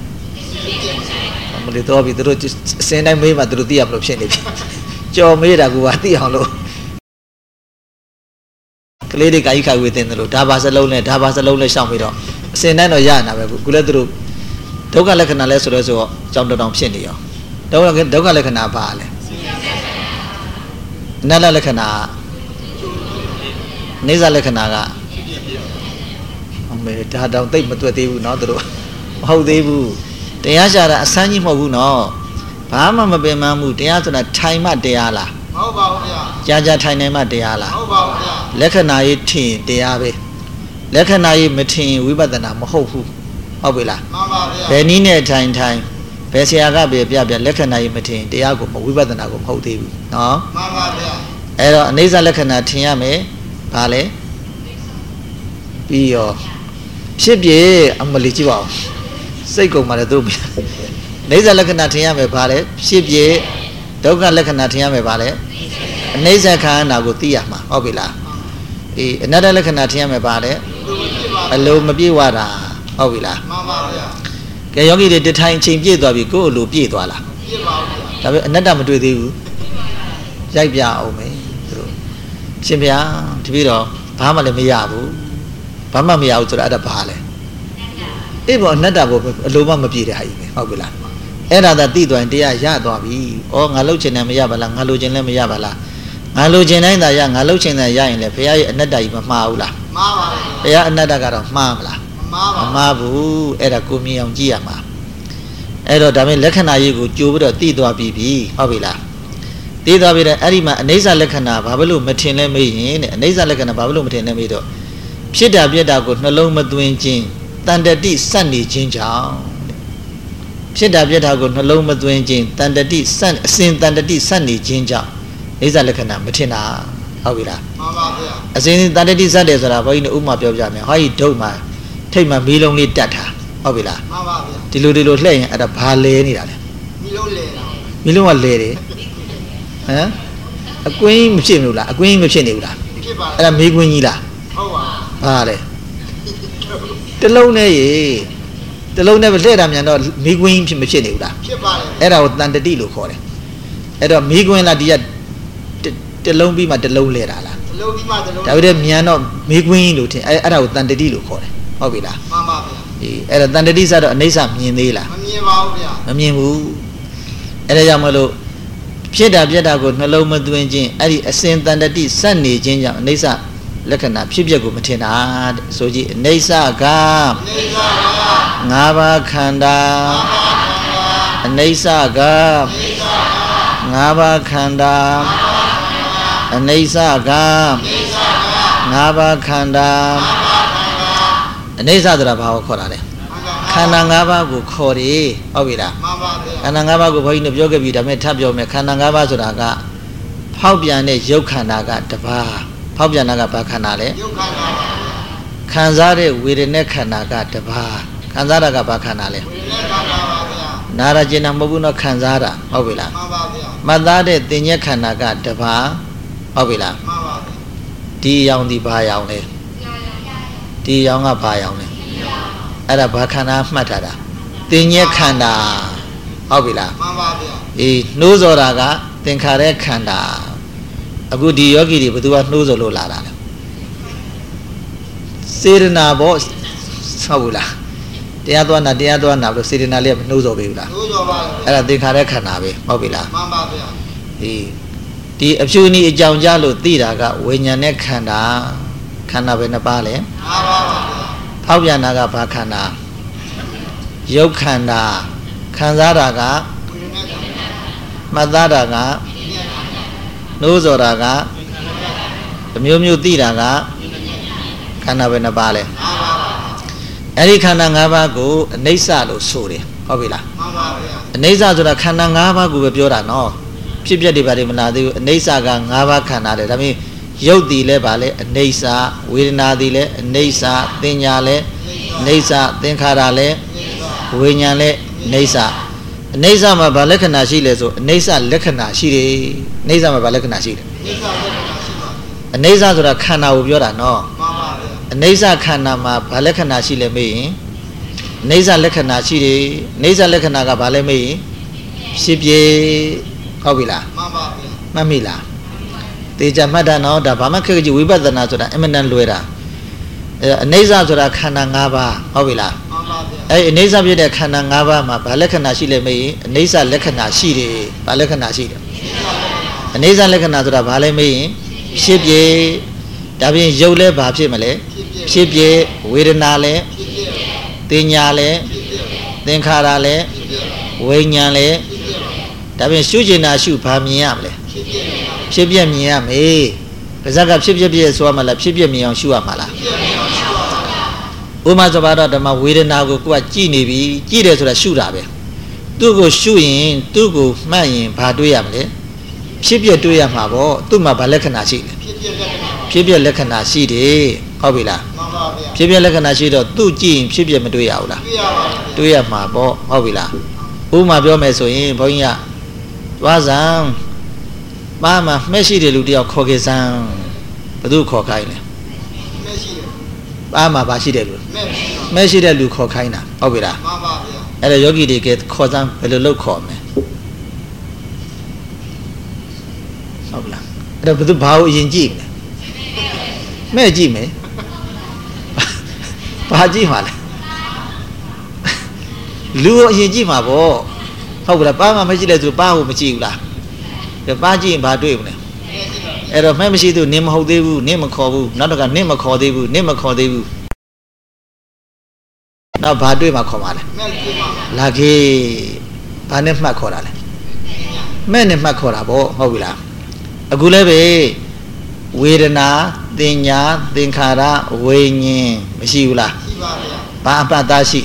မလို့တော့ပြီသူတို့အစင်းတိုင်းမေးမှသူတို့သိရမလို့ဖြစ်နေပြီကြော်မေးတာကသိအောင်လို့ကလေးတွေကကြီးခိုင်ဝေတင်တယ်လို့ဒါပါစလုံးနဲ့ဒါပါစလုံးနဲ့ရှောင်ပြီးတော့အစင်းတိုင်းတော့ရနာပဲခုလည်းသူတို့ဒုက္ခလက္ခဏာလဲဆိုတော့ဆိုတော့ကြောင်တောင်ဖြစ်နေရောဒုက္ခဒုက္ခလက္ခဏာဘာလဲအနတ္တလက္ခဏာနေဇလက္ခဏာကအမေဒါတောင်သိပ်မတွေ့သေးဘူးเนาะသူတို့မဟုတ်သေးဘူးတရားရှာတာအဆန်းကြီးမဟုတ်ဘူးเนาะဘာမှမပင်ပန်းဘူးတရားဆိုတာထိုင်မှတရားလားမဟုတ်ပါဘူးဗျာကြာကြာထိုင်နေမှတရားလားမဟုတ်ပါဘူးဗျာလက္ခဏာကြီးထင်တရားပဲလက္ခဏာကြီးမထင်ဝိပဿနာမဟုတ်ဘူးဟုတ်ပြီလားမှန်ပါဗျာဘယ်နည်းနဲ့ထိုင်ထိုင်ဘယ်ဆရာကပြပြပြလက္ခဏာကြီးမထင်တရားကိုဝိပဿနာကိုမဟုတ်သေးဘူးเนาะမှန်ပါဗျာအဲ့တော့အနိစ္စလက္ခဏာထင်ရမယ်ဘာလဲပြီးရောဖြစ်ပြအမလီကြည့်ပါဦးစိတ်ကုန်ပါလေသူတို့နေဇလက္ခဏာထင်ရမယ်ဘာလဲဖြစ်ပြဒုက္ခလက္ခဏာထင်ရမယ်ဘာလဲအနိစ္စခန္ဓာကိုသိရမှာဟုတ်ပြီလားအေးအနတ္တလက္ခဏာထင်ရမယ်ဘာလဲအလိုမပြေဝတာဟုတ်ပြီလားမှန်ပါဗျာကဲယောဂီတွေတထိုင်ချိန်ပြည့်သွားပြီကိုယ့်အလိုပြည့်သွားလားပြည့်ပါဘူးဒါပေမဲ့အနတ္တမတွေ့သေးဘူးရိုက်ပြအောင်မယ်သူတို့ရှင်ဗျာတပည့်တော်ဘာမှလည်းမရဘူးဘာမှမရဘူးဆိုတာအဲ့ဒါဘာလဲအေးဘောအနတ္တဘောအလိုမှမပြည့်တဲ့ဟာကြီးပဲဟုတ်ပြီလားအဲ့ဒါသာသိသွားရင်တရားရသွားပြီဩငါလှုပ်ချင်တယ်မရပါလားငါလှုပ်ချင်လည်းမရပါလားငါလှုပ်ချင်တိုင်းသာရငါလှုပ်ချင်တယ်ရရင်လေဘုရားရဲ့အနတ္တကြီးမမှားဘူးလားမှားပါဘူးဘုရားအနတ္တကတော့မှားမလားမှားပါမမှားဘူးအဲ့ဒါကိုမြင်အောင်ကြည့်ရမှာအဲ့တော့ဒါပေမဲ့လက္ခဏာကြီးကိုကြိုးပြီးတော့သိသွားပြီပြီဟုတ်ပြီလားသိသွားပြီတဲ့အဲ့ဒီမှာအနိစ္စလက္ခဏာဘာဖြစ်လို့မထင်လဲမေးရင်တဲ့အနိစ္စလက္ခဏာဘာဖြစ်လို့မထင်လဲမေးတော့ဖြစ်တာပြက်တာကိုနှလုံးမသွင်းခြင်းတန်တတိစက်နေခြင်းကြောင့်ဖြစ်တာပြက်တာကိုနှလုံးမသွင်းခြင်းတန်တတိစက်အစဉ်တန်တတိစက်နေခြင်းကြောင့်အနိစ္စလက္ခဏာမထင်တာဟုတ်ပြီလားမှန်ပါဗျာအစဉ်တန်တတိစက်တယ်ဆိုတာဘုန်းကြီးတို့ဥမာပြောပြမယ်ဟောဒီဒုတ်မှာထိတ်မှာမီးလုံးလေးတက်တာဟုတ်ပြီလားမှန်ပါဗျာဒီလိုဒီလိုလှည့်ရင်အဲ့ဒါဘာလဲနေတာလဲမီးလုံးလဲတာမီးလုံးကလဲတယ်ဟမ်အကွင်းမဖြစ်ဘူးလားအကွင်းမဖြစ်နေဘူးလားဖြစ်ပါအဲ့ဒါမေးကွင်းကြီးလားဟုတ်ပါဘာလဲတလုံးနဲ့ရေတလုံးနဲ့ပဲလှည့်တာမြန်တော့မေးကွင်းဖြစ်မဖြစ်နေဘူးလားဖြစ်ပါတယ်အဲ့ဒါကိုတန်တတိလို့ခေါ်တယ်အဲ့တော့မေးကွင်းလားဒီကတလုံးပြီးမှတလုံးလဲတာလားတလုံးပြီးမှတလုံးဒါပေမဲ့မြန်တော့မေးကွင်းလို့ထင်အဲ့အဲ့ဒါကိုတန်တတိလို့ခေါ်တယ်ဟုတ်ပြီလားမှန်ပါဗျာအေးအဲ့ဒါတန်တတိစတော့အနိစ္စမြင်သေးလားမမြင်ပါဘူးဗျာမမြင်ဘူးအဲ့ဒါကြောင့်မလို့ဖြစ်တာပြက်တာကိုနှလုံးမသွင်းခြင်းအဲ့ဒီအစဉ်တန်တတိစက်နေခြင်းကြောင့်အနိစ္စလက္ခဏာဖြစ်ပျက်ကိုမထင်တာတဲ့ဆိုကြည့်အနိစ္စကအနိစ္စကငါးပါးခန္ဓာအနိစ္စကအနိစ္စကငါးပါးခန္ဓာအနိစ္စကအနိစ္စကငါးပါးခန္ဓာအနိစ္စဆိုတာဘာကိုခေါ်တာလဲခန္ဓာ၅ပါးကိုခေါ်တယ်ဟုတ်ပြီလားမှန်ပါဗျာခန္ဓာ၅ပါးကိုဘုန်းကြီးတို့ပြောခဲ့ပြီဒါပေမဲ့ထပ်ပြောမယ်ခန္ဓာ၅ပါးဆိုတာကဖောက်ပြန်တဲ့ရုပ်ခန္ဓာကတစ်ပါးဖောက်ပြန်တာကဘာခန္ဓာလဲရုပ်ခန္ဓာပါခံစားတဲ့ဝေဒနာခန္ဓာကတစ်ပါးခံစားတာကဘာခန္ဓာလဲဝေဒနာခန္ဓာပါဗျာနာရကျင်တာမဟုတ်ဘူးနော်ခံစားတာဟုတ်ပြီလားမှန်ပါဗျာမှတ်သားတဲ့သင်္ညက်ခန္ဓာကတစ်ပါးဟုတ်ပြီလားမှန်ပါဗျာဒီရောင်ဒီဘာရောင်လဲဒီရောင်ကဘာရောင်လဲအဲ့ဒါဘာခန္ဓာမှတ်ထားတာသင်္ညက်ခန္ဓာဟုတ်ပြီလားမှန်ပါဗျာအေးနှိုးစော်တာကသင်္ခါရခန္ဓာအခုဒီယောဂီတွေဘယ်သူကနှိုးစော်လို့လာတာလဲစေရနာဘောဟုတ်ဘူးလားတရားသွားနာတရားသွားနာလို့စေရနာလေးကနှိုးစော်ပြီဘူးလားနှိုးစော်ပါဘူးအဲ့ဒါသင်္ခါရခန္ဓာပဲဟုတ်ပြီလားမှန်ပါဗျာအေးဒီအဖြူနီအကြောင်းကြားလို့သိတာကဝိညာဉ်နဲ့ခန္ဓာခန္ဓာပဲနှစ်ပါးလဲမှန်ပါပါဗျာဖောက်ပြန်တာကဘာခန္ဓာရုပ်ခန္ဓာခံစားတာကမှတ်သားတာကနှိုးစော်တာကအမျိုးမျိုးသိတာကခန္ဓာပဲနှစ်ပါးလဲအဲ့ဒီခန္ဓာ၅ပါးကိုအနိစ္စလို့ဆိုတယ်ဟုတ်ပြီလားမှန်ပါဗျာအနိစ္စဆိုတာခန္ဓာ၅ပါးကိုပဲပြောတာနော်ဖြစ်ပျက်တွေပါတယ်မလားသေးဘူးအနိစ္စက၅ပါးခန္ဓာတယ်ဒါပေမဲ့ရုပ်တည်လဲပါလဲအနိစ္စဝေဒနာတည်လဲအနိစ္စသင်ညာလဲအနိစ္စသင်္ခါရလဲဝိညာဉ်လဲအနိစ္စအနိစ္စမှာဘာလက္ခဏာရှိလဲဆိုအနိစ္စလက္ခဏာရှိတယ်အနိစ္စမှာဘာလက္ခဏာရှိတယ်အနိစ္စဆိုတာခန္ဓာကိုပြောတာနော်မှန်ပါဗျာအနိစ္စခန္ဓာမှာဘာလက္ခဏာရှိလဲမေးရင်အနိစ္စလက္ခဏာရှိတယ်အနိစ္စလက္ခဏာကဘာလဲမေးရင်ဖြစ်ပြေဟုတ်ပြီလားမှန်ပါဗျာမှတ်မိလားတေချာမှတ်တာနော်ဒါဘာမှခက်ခက်ကြီးဝိပဿနာဆိုတာအမှန်တန်လွယ်တာအဲအနိစ္စဆိုတာခန္ဓာ၅ပါးဟုတ်ပြီလားမှန်ပါဗျာအဲအနိစ္စဖြစ်တဲ့ခန္ဓာ၅ပါးမှာဘာလက္ခဏာရှိလဲမေးရင်အနိစ္စလက္ခဏာရှိတယ်ဘာလက္ခဏာရှိတယ်အနိစ္စလက္ခဏာဆိုတာဘာလဲမေးရင်ဖြစ်ပြေဒါပြင်ရုပ်လဲဘာဖြစ်မလဲဖြစ်ပြေဝေဒနာလဲသင်ညာလဲသင်္ခါရလဲဝိညာဉ်လဲဒါပြင်ရှုကျင်တာရှုဘာမြင်ရမလဲဖြစ်ပြမြင်ရမေးပါဇက်ကဖြစ်ပြပြဆိုရမှာလားဖြစ်ပြမြင်အောင်ရှုရမှာလားဥမာဆိုပါတော့ဓမ္မဝေဒနာကိုကိုကကြည်နေပြီကြည်တယ်ဆိုတာရှုတာပဲသူ့ကိုရှုရင်သူ့ကိုမှတ်ရင်ဘာတွေးရမလဲဖြစ်ပြတွေးရမှာပေါ့သူ့မှာဘာလက္ခဏာရှိလဲဖြစ်ပြလက္ခဏာရှိတယ်ဟုတ်ပြီလားမှန်ပါဗျာဖြစ်ပြလက္ခဏာရှိတော့သူ့ကြည့်ရင်ဖြစ်ပြမတွေးရဘူးလားတွေးရပါဘူးတွေးရမှာပေါ့ဟုတ်ပြီလားဥမာပြောမယ်ဆိုရင်ဘုန်းကြီးကသွားစံပါမှာမှဲ့ရှိတယ်လူတယောက်ခေါ်ခဲ့စမ်းဘယ်သူခေါ်ခိုင်းလဲမှဲ့ရှိတယ်ပါမှာပါရှိတယ်လူမှဲ့ရှိတဲ့လူခေါ်ခိုင်းတာဟုတ်ပြီလားမှန်ပါဗျာအဲ့ဒါယောဂီတွေကခေါ်စမ်းဘယ်လိုလုပ်ခေါ်မလဲဟုတ်လားအဲ့ဒါဘယ်သူဘာကိုအရင်ကြည့်မလဲမဲ့ကြည့်မယ်ဘာကြည့်မှာလဲဟလူအရင်ကြည့်မှာပေါ့ဟုတ်ကဲ့ပါမှမရှိလဲဆိုပါကိုမကြည့်ဘူးလားကဲပါကြည့်ရင်ဘာတွေ့မလဲအဲ့တော့မှတ်မရှိသူနင်းမဟုတ်သေးဘူးနင်းမခေါ်ဘူးနောက်တော့ကနင်းမခေါ်သေးဘူးနင်းမခေါ်သေးဘူးနောက်ဘာတွေ့မှခေါ်ပါလဲလာခေဘာနဲ့မှတ်ခေါ်တာလဲမဲ့နဲ့မှတ်ခေါ်တာပေါ့ဟုတ်ပြီလားအခုလည်းပဲဝေဒနာတင်ညာသင်္ခါရဝိညာဉ်မရှိဘူးလားရှိပါဗျာဘာအပ္ပသားရှိ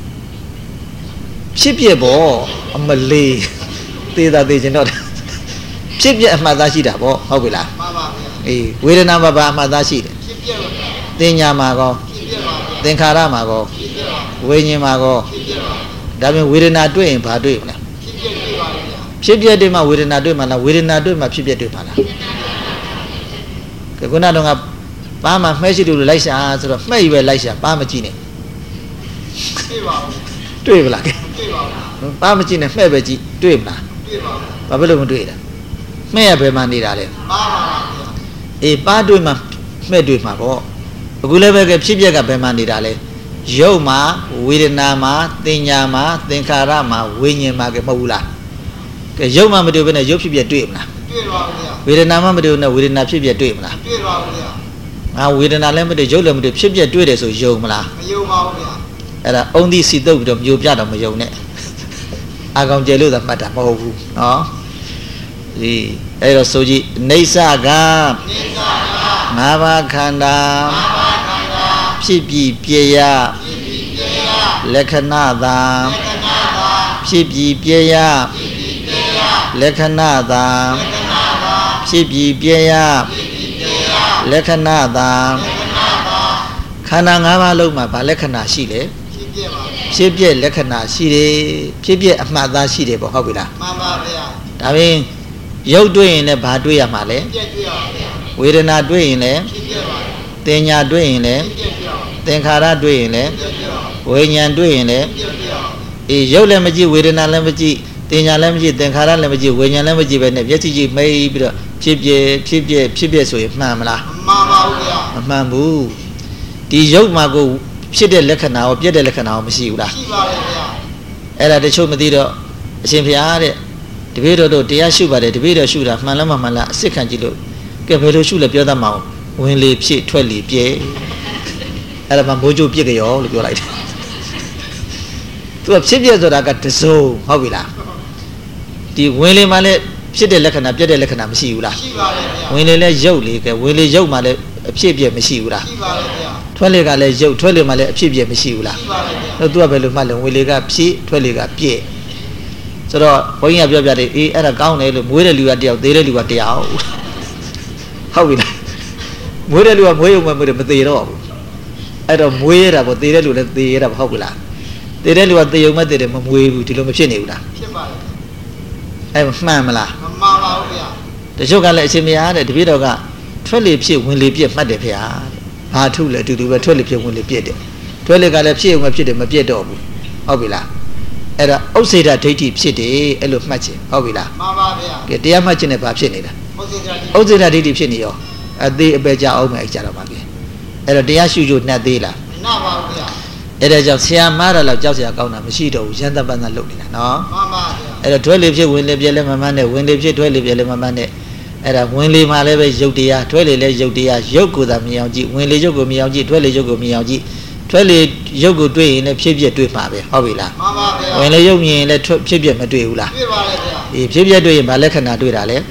ဖြစ်ပြပေါ့အမလေးသေးတာသေးချင်တော့ဖြစ်ပြအမှတ်သားရှိတာပေါ့ဟုတ်ပြီလားမှန်ပါဗျာအေးဝေဒနာမှာဘာအမှတ်သားရှိတယ်ဖြစ်ပြပါဗျာတင်ညာမှာကောဖြစ်ပြပါဗျာသင်္ခါရမှာကောဖြစ်ပြပါဝိညာဉ်မှာကောဖြစ်ပြပါဒါပြင်ဝေဒနာတွေ့ရင်ဘာတွေ့မလဲဖြစ်ပြတွေ့ပါဗျာဖြစ်ပြတွေ့မှဝေဒနာတွေ့မှလားဝေဒနာတွေ့မှဖြစ်ပြတွေ့မှလားကဲခုနတော့ကဘာမှမှဲရှိလို့လိုက်ရှာဆိုတော့မှဲ့ယူပဲလိုက်ရှာဘာမကြည့်နဲ့တွေ့ပါဘူးတွေ့ပါလားကဲတွေ့ပါဘူးဘာမကြည့်နဲ့မှဲ့ပဲကြည့်တွေ့မလားတွေ့ပါဘူးဘာဖြစ်လို့မတွေ့တာမှဲ့ရဘယ်မှာနေတာလဲပါပါပါအေးပါတွေ့မှမှဲ့တွေ့မှာပေါ့အခုလည်းပဲကဖြစ်ပြက်ကဘယ်မှာနေတာလဲရုပ်မှာဝေဒနာမှာတင်ညာမှာသင်္ခါရမှာဝိညာဉ်မှာကဲမဟုတ်ဘူးလားကဲရုပ်မှာမတွေ့ဘဲနဲ့ရုပ်ဖြစ်ပြက်တွေ့မလားတွေ့ပါဘူးဗျာဝေဒနာမှမတွေ့နဲ့ဝေဒနာဖြစ်ပြက်တွေ့မလားတွေ့ပါဘူးဗျာငါဝေဒနာလည်းမတွေ့ရုပ်လည်းမတွေ့ဖြစ်ပြက်တွေ့တယ်ဆိုယုံမလားမယုံပါဘူးဗျာအဲ့ဒါအုံသီးစီတုပ်ပြီးတော့မျိုးပြတော့မယုံနဲ့အာကောင်ကျဲလို့သာမှတ်တာမဟုတ်ဘူးနော်ဒီအဲ့တော့ဆိုကြည့်နေဆာကနေဆာကငါးပါးခန္ဓာငါးပါးခန္ဓာဖြစ်ပြီးပြည့်ရဖြစ်ပြီးပြည့်ရလက္ခဏာသာလက္ခဏာသာဖြစ်ပြီးပြည့်ရဖြစ်ပြီးပြည့်ရလက္ခဏာသာလက္ခဏာသာဖြစ်ပြီးပြည့်ရဖြစ်ပြီးပြည့်ရလက္ခဏာသာလက္ခဏာသာခန္ဓာငါးပါးလုံးမှာဗာလက္ခဏာရှိတယ်ဖြစ်ပြလက္ခဏာရှိတယ်ဖြစ်ပြအမှတ်သားရှိတယ်ပေါ့ဟုတ်ပြီလားမှန်ပါဗျာဒါပင်ရုပ်တွေ့ရင်လည်းဘာတွေ့ရမှာလဲဖြစ်ပြတွေ့ရပါဗျာဝေဒနာတွေ့ရင်လည်းဖြစ်ပြပါတင်ညာတွေ့ရင်လည်းဖြစ်ပြပါသင်္ခါရတွေ့ရင်လည်းဖြစ်ပြပါဝိညာဉ်တွေ့ရင်လည်းဖြစ်ပြပါအေးရုပ်လည်းမကြည့်ဝေဒနာလည်းမကြည့်တင်ညာလည်းမကြည့်သင်္ခါရလည်းမကြည့်ဝိညာဉ်လည်းမကြည့်ပဲနဲ့မျက်စိကြည့်မိပြီးတော့ဖြစ်ပြဖြစ်ပြဖြစ်ပြဆိုရင်မှန်မလားမှန်ပါဘူးဗျာမမှန်ဘူးဒီရုပ်မှာကိုဖြစ်တဲ့လက္ခဏာရောပြည့်တဲ့လက္ခဏာရောမရှိဘူးလားရှိပါတယ်ဗျာအဲ့ဒါတချို့မသိတော့အရှင်ဘုရားတဲ့တပည့်တော်တို့တရားရှုပါတယ်တပည့်တော်ရှုတာမှန်လားမမှန်လားအစစ်ခံကြည့်လို့ကဲဘယ်လိုရှုလဲပြောတတ်မအောင်ဝင်လေဖြစ်ထွက်လေပြဲအဲ့ဒါမှမိုးကြိုးပြစ်ကြရောလို့ပြောလိုက်တယ်သူကဖြစ်ပြဆိုတာကတစုံဟုတ်ပြီလားဒီဝင်လေမှလည်းဖြစ်တဲ့လက္ခဏာပြည့်တဲ့လက္ခဏာမရှိဘူးလားရှိပါတယ်ဗျာဝင်လေလည်းရုပ်လေကဲဝင်လေရုပ်မှလည်းအဖြစ်ပြည့်မရှိဘူးလားရှိပါတယ်ဗျာထွက်လေကလည်းရုပ်ထွက်လေမှလည်းအဖြစ်ပြည့်မရှိဘူးလားရှိပါတယ်ဗျာတော့သူကဘယ်လိုမှလဲဝင်လေကဖြစ်ထွက်လေကပြည့်ဆိုတော့ဘုန်းကြီးကပြောပြတယ်အေးအဲ့ဒါကောင်းတယ်လို့မွေးတဲ့လူကတယောက်သေးတဲ့လူကတယောက်ဟုတ်ပြီလားမွေးတဲ့လူကမွေးရုံပဲမွေးတယ်မသေးတော့ဘူးအဲ့တော့မွေးရတာပေါ့သေးတဲ့လူလည်းသေရတာဟုတ်ပြီလားသေတဲ့လူကသေုံမဲ့သေတယ်မမွေးဘူးဒီလိုမဖြစ်နေဘူးလားဖြစ်ပါတယ်အဲ့မှန်မလားမမှန်ပါဘူးဗျာတချို့ကလည်းအရှင်မရတဲ့တပည့်တော်ကထွက်လေဖြစ်ဝင်လေပြက်မှတ်တယ်ဖေဟာဘာထုလဲအတူတူပဲထွက်လေဖြစ်ဝင်လေပြက်တယ်ထွက်လေကလည်းဖြစ်ုံမဖြစ်တယ်မပြက်တော့ဘူးဟုတ်ပြီလားအဲ့ဒါဥစ္စေတဒိဋ္ဌိဖြစ်တယ်အဲ့လိုမှတ်ခြင်းဟုတ်ပြီလားမှန်ပါဗျာကဲတရားမှတ်ခြင်းနဲ့ဘာဖြစ်နေတာဥစ္စေတဒိဋ္ဌိဖြစ်နေရောအသေးအပဲကြအောင်မယ်ကြတော့ပါကဲအဲ့တော့တရားရှုကြနှက်သေးလားနှက်ပါဘူးဗျာအဲ့ဒါကြောင့်ဆရာမားရလောက်ကြောက်စရာကောင်းတာမရှိတော့ဘူးရန်တပန်းသာလုပ်နေတာနော်မှန်ပါဗျာအဲ့တော့ထွဲလေဖြစ်ဝင်လေပြဲလဲမမှန်းနဲ့ဝင်လေဖြစ်ထွဲလေပြဲလဲမမှန်းနဲ့အဲ့ဒါဝင်လေမှာလည်းပဲရုပ်တရားထွဲလေလည်းရုပ်တရားရုပ်ကိုသာမြင်အောင်ကြည့်ဝင်လေရုပ်ကိုမြင်အောင်ကြည့်ထွဲလေရုပ်ကိုမြင်အောင်ကြည့်ထွဲလေရုပ်ကိုတွေ့ရင်လည်းဖြစ်ပြတွေ့မှာပဲဟုတ်ပြီလားမှန်ပါဗျာဝင်လေရုပ်မြင်ရင်လည်းဖြစ်ပြမတွေ့ဘူးလားတွေ့ပါလေဗျာအေးဖြစ်ပြတွေ့ရင်ဘာလက္ခဏာတွေ့တာလဲ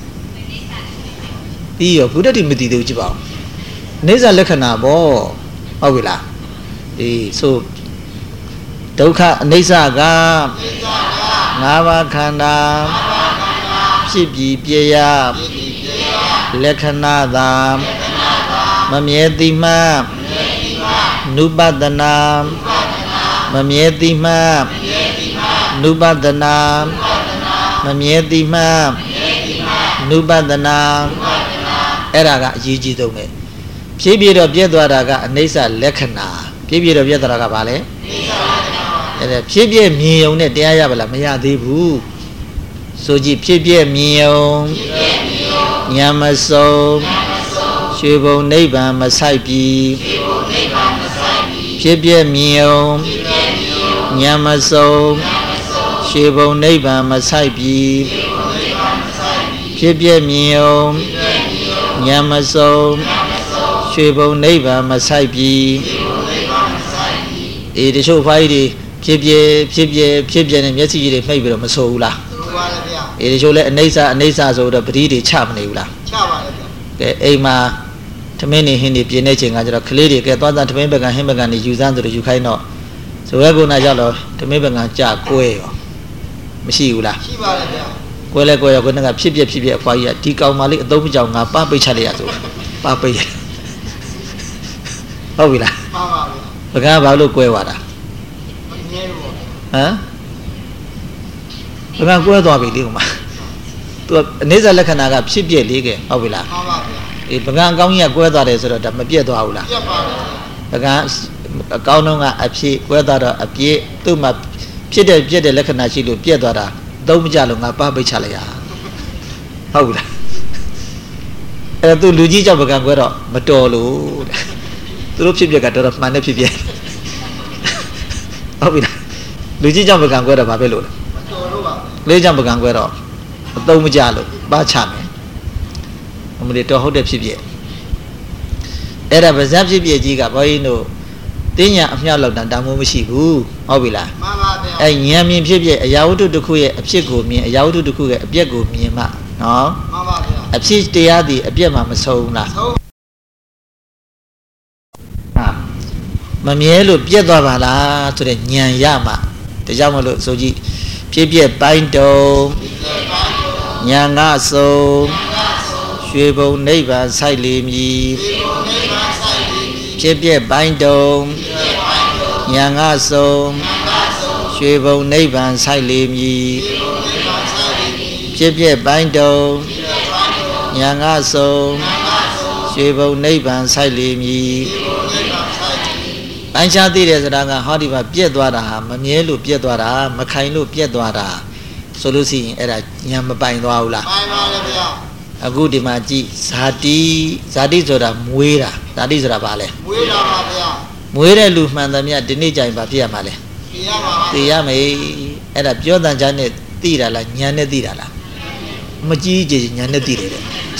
ပြီးရောဘုဒ္ဓတိမသိသေးဘူးကြည့်ပါဦးနေစာလက္ခဏာပေါ့ဟုတ်ပြီလားအေးဆိုဒုက္ခအနေဆာကငါးပါးခန္ဓာဖြစ်ပြီးပြည့်ရလက္ခဏာသာမမြဲတိမှနုပဒနာမမြဲတိမှနုပဒနာမမြဲတိမှနုပဒနာအဲ့ဒါကအရေးကြီးဆုံးပဲဖြည်းဖြည်းတော့ပြည့်သွားတာကအနိစ္စလက္ခဏာဖြည်းဖြည်းတော့ပြည့်သွားတာကဘာလဲအဲ့ဒါဖြည်းဖြည်းမြင်ုံနဲ့တရားရပါလားမရသေးဘူးဆိုကြည့်ဖြည်းဖြည်းမြင်ုံဉာဏ်မဆုံးရွှေဘုံနိဗ္ဗာန်မဆိုင်ပြီဖြည်းဖြည်းမြင်ုံဉာဏ်မဆုံးရှေဘုံနိဗ္ဗာန်မဆိုင်ပြီဖြစ်ပြမြင်အောင်ဉာဏ်မဆုံးရှေဘုံနိဗ္ဗာန်မဆိုင်ပြီအေးတချို့ဖိုင်းတွေဖြစ်ပြဖြစ်ပြဖြစ်ပြနဲ့မျက်စိကြီးတွေမှိတ်ပြီးတော့မဆိုးဘူးလားဆိုးပါတယ်ဗျာအေးတချို့လည်းအနေဆာအနေဆာဆိုတော့ပတိတွေချမနေဘူးလားချပါတယ်ဗျာကဲအိမ်မှာသမင်းနေဟင်းနေပြင်းနေချိန်ကကျတော့ကလေးတွေကဲသွားသားသမင်းဘက်ကဟင်းဘက်ကနေယူစမ်းဆိုတော့ယူခိုင်းတော့ဆိုရဲကုနာကြတော့သမင်းဘက်ကကြာကွဲရောမရှိဘူးလားရှိပါတယ်ဗျာကွဲလဲကွဲရောခုနကဖြစ်ပြဖြစ်ပြအဖွားကြီးကဒီကောင်မလေးအသုံးမကြောင်ငါပပိတ်ချလိုက်ရဆိုပပိတ်ဟုတ်ပြီလားမှန်ပါဗျာဘကဘာလို့ကွဲသွားတာမမြဲဘူးဟမ်ဘကကွဲသွားပြီလေဟိုမှာသူအနေစာလက္ခဏာကဖြစ်ပြလေးကဟုတ်ပြီလားမှန်ပါဗျာအေးဘကအကောင်းကြီးကကွဲသွားတယ်ဆိုတော့ဒါမပြတ်သွားဘူးလားပြတ်ပါတယ်ဘကအကောင်းတော့ကအဖြစ်ကွဲသွားတော့အပြည့်သူ့မှာဖြစ်တဲ့ပြတ်တဲ့လက္ခဏာရှိလို့ပြတ်သွားတာသုံးမကြလို့ငါပပိတ်ချလိုက်ရဟုတ်ပြီလားအဲ့တော့သူလူကြီးကြောင့်ဘကကွဲတော့မတော်လို့တဲ့သူတို့ဖြစ်ပြကတော်တော်မှန်တဲ့ဖြစ်ပြဟုတ်ပြီလားလူကြီးကြောင့်ပကံကွဲတော့ဘာဖြစ်လို့လဲမတော်လို့ပါလေးကြောင့်ပကံကွဲတော့အသုံးမကြလို့ပါချမယ်အမလေးတော်ဟုတ်တဲ့ဖြစ်ပြအဲ့ဒါဗဇက်ဖြစ်ပြကြီးကဘုန်းကြီးတို့တင်းညာအမြောက်လောက်တန်တောင်းမှုမရှိဘူးဟုတ်ပြီလားမှန်ပါဗျာအဲ့ဉာဏ်မြင်ဖြစ်ပြအရာဝတ္ထုတစ်ခုရဲ့အဖြစ်ကိုမြင်အရာဝတ္ထုတစ်ခုရဲ့အပြက်ကိုမြင်မှနော်မှန်ပါဗျာအဖြစ်တရားသည်အပြက်မှမဆုံးလားဆုံးမမြဲလို့ပြက်သွားပါလားဆိုတဲ့ဉာဏ်ရမှဒါကြောင့်မလို့ဆိုကြည့်ဖြစ်ပြပိုင်းတုံဉာဏ်ကဆုံးရွှေဘုံနိဗ္ဗာန်ဆိုင်လေမည်ဖြစ်ပြပိုင်းတုံဉာဏ်ကဆုံးရွှေဘုံနိဗ္ဗာန်ဆိုင်လေမည်ဖြစ်ပြပိုင်းတုံဉာဏ်ကဆုံးရွှေဘုံနိဗ္ဗာန်ဆိုင်လေမည်ပိုင်းခြားသိတယ်ဆိုတာကဟောဒီမှာပြက်သွားတာဟာမမြဲလို့ပြက်သွားတာမခိုင်လို့ပြက်သွားတာဆိုလို့ရှိရင်အဲ့ဒါဉာဏ်မပိုင်သွားဘူးလားပိုင်ပါလေဗျာအခုဒီမှာကြည့်ဇာတိဇာတိဆိုတာမွေးတာဇာတိဆိုတာဘာလဲမွေးတာပါဗျာမွေးတဲ့လူမှန်သမျှဒီနေ့ကြိုင်ဘာဖြစ်ရမှာလဲသိရပါပါသိရမယ်အဲ့ဒါပြောတန်ချာနဲ့သိတာလားဉာဏ်နဲ့သိတာလားမကြီးကြီးဉာဏ်နဲ့သိတယ်တဲ့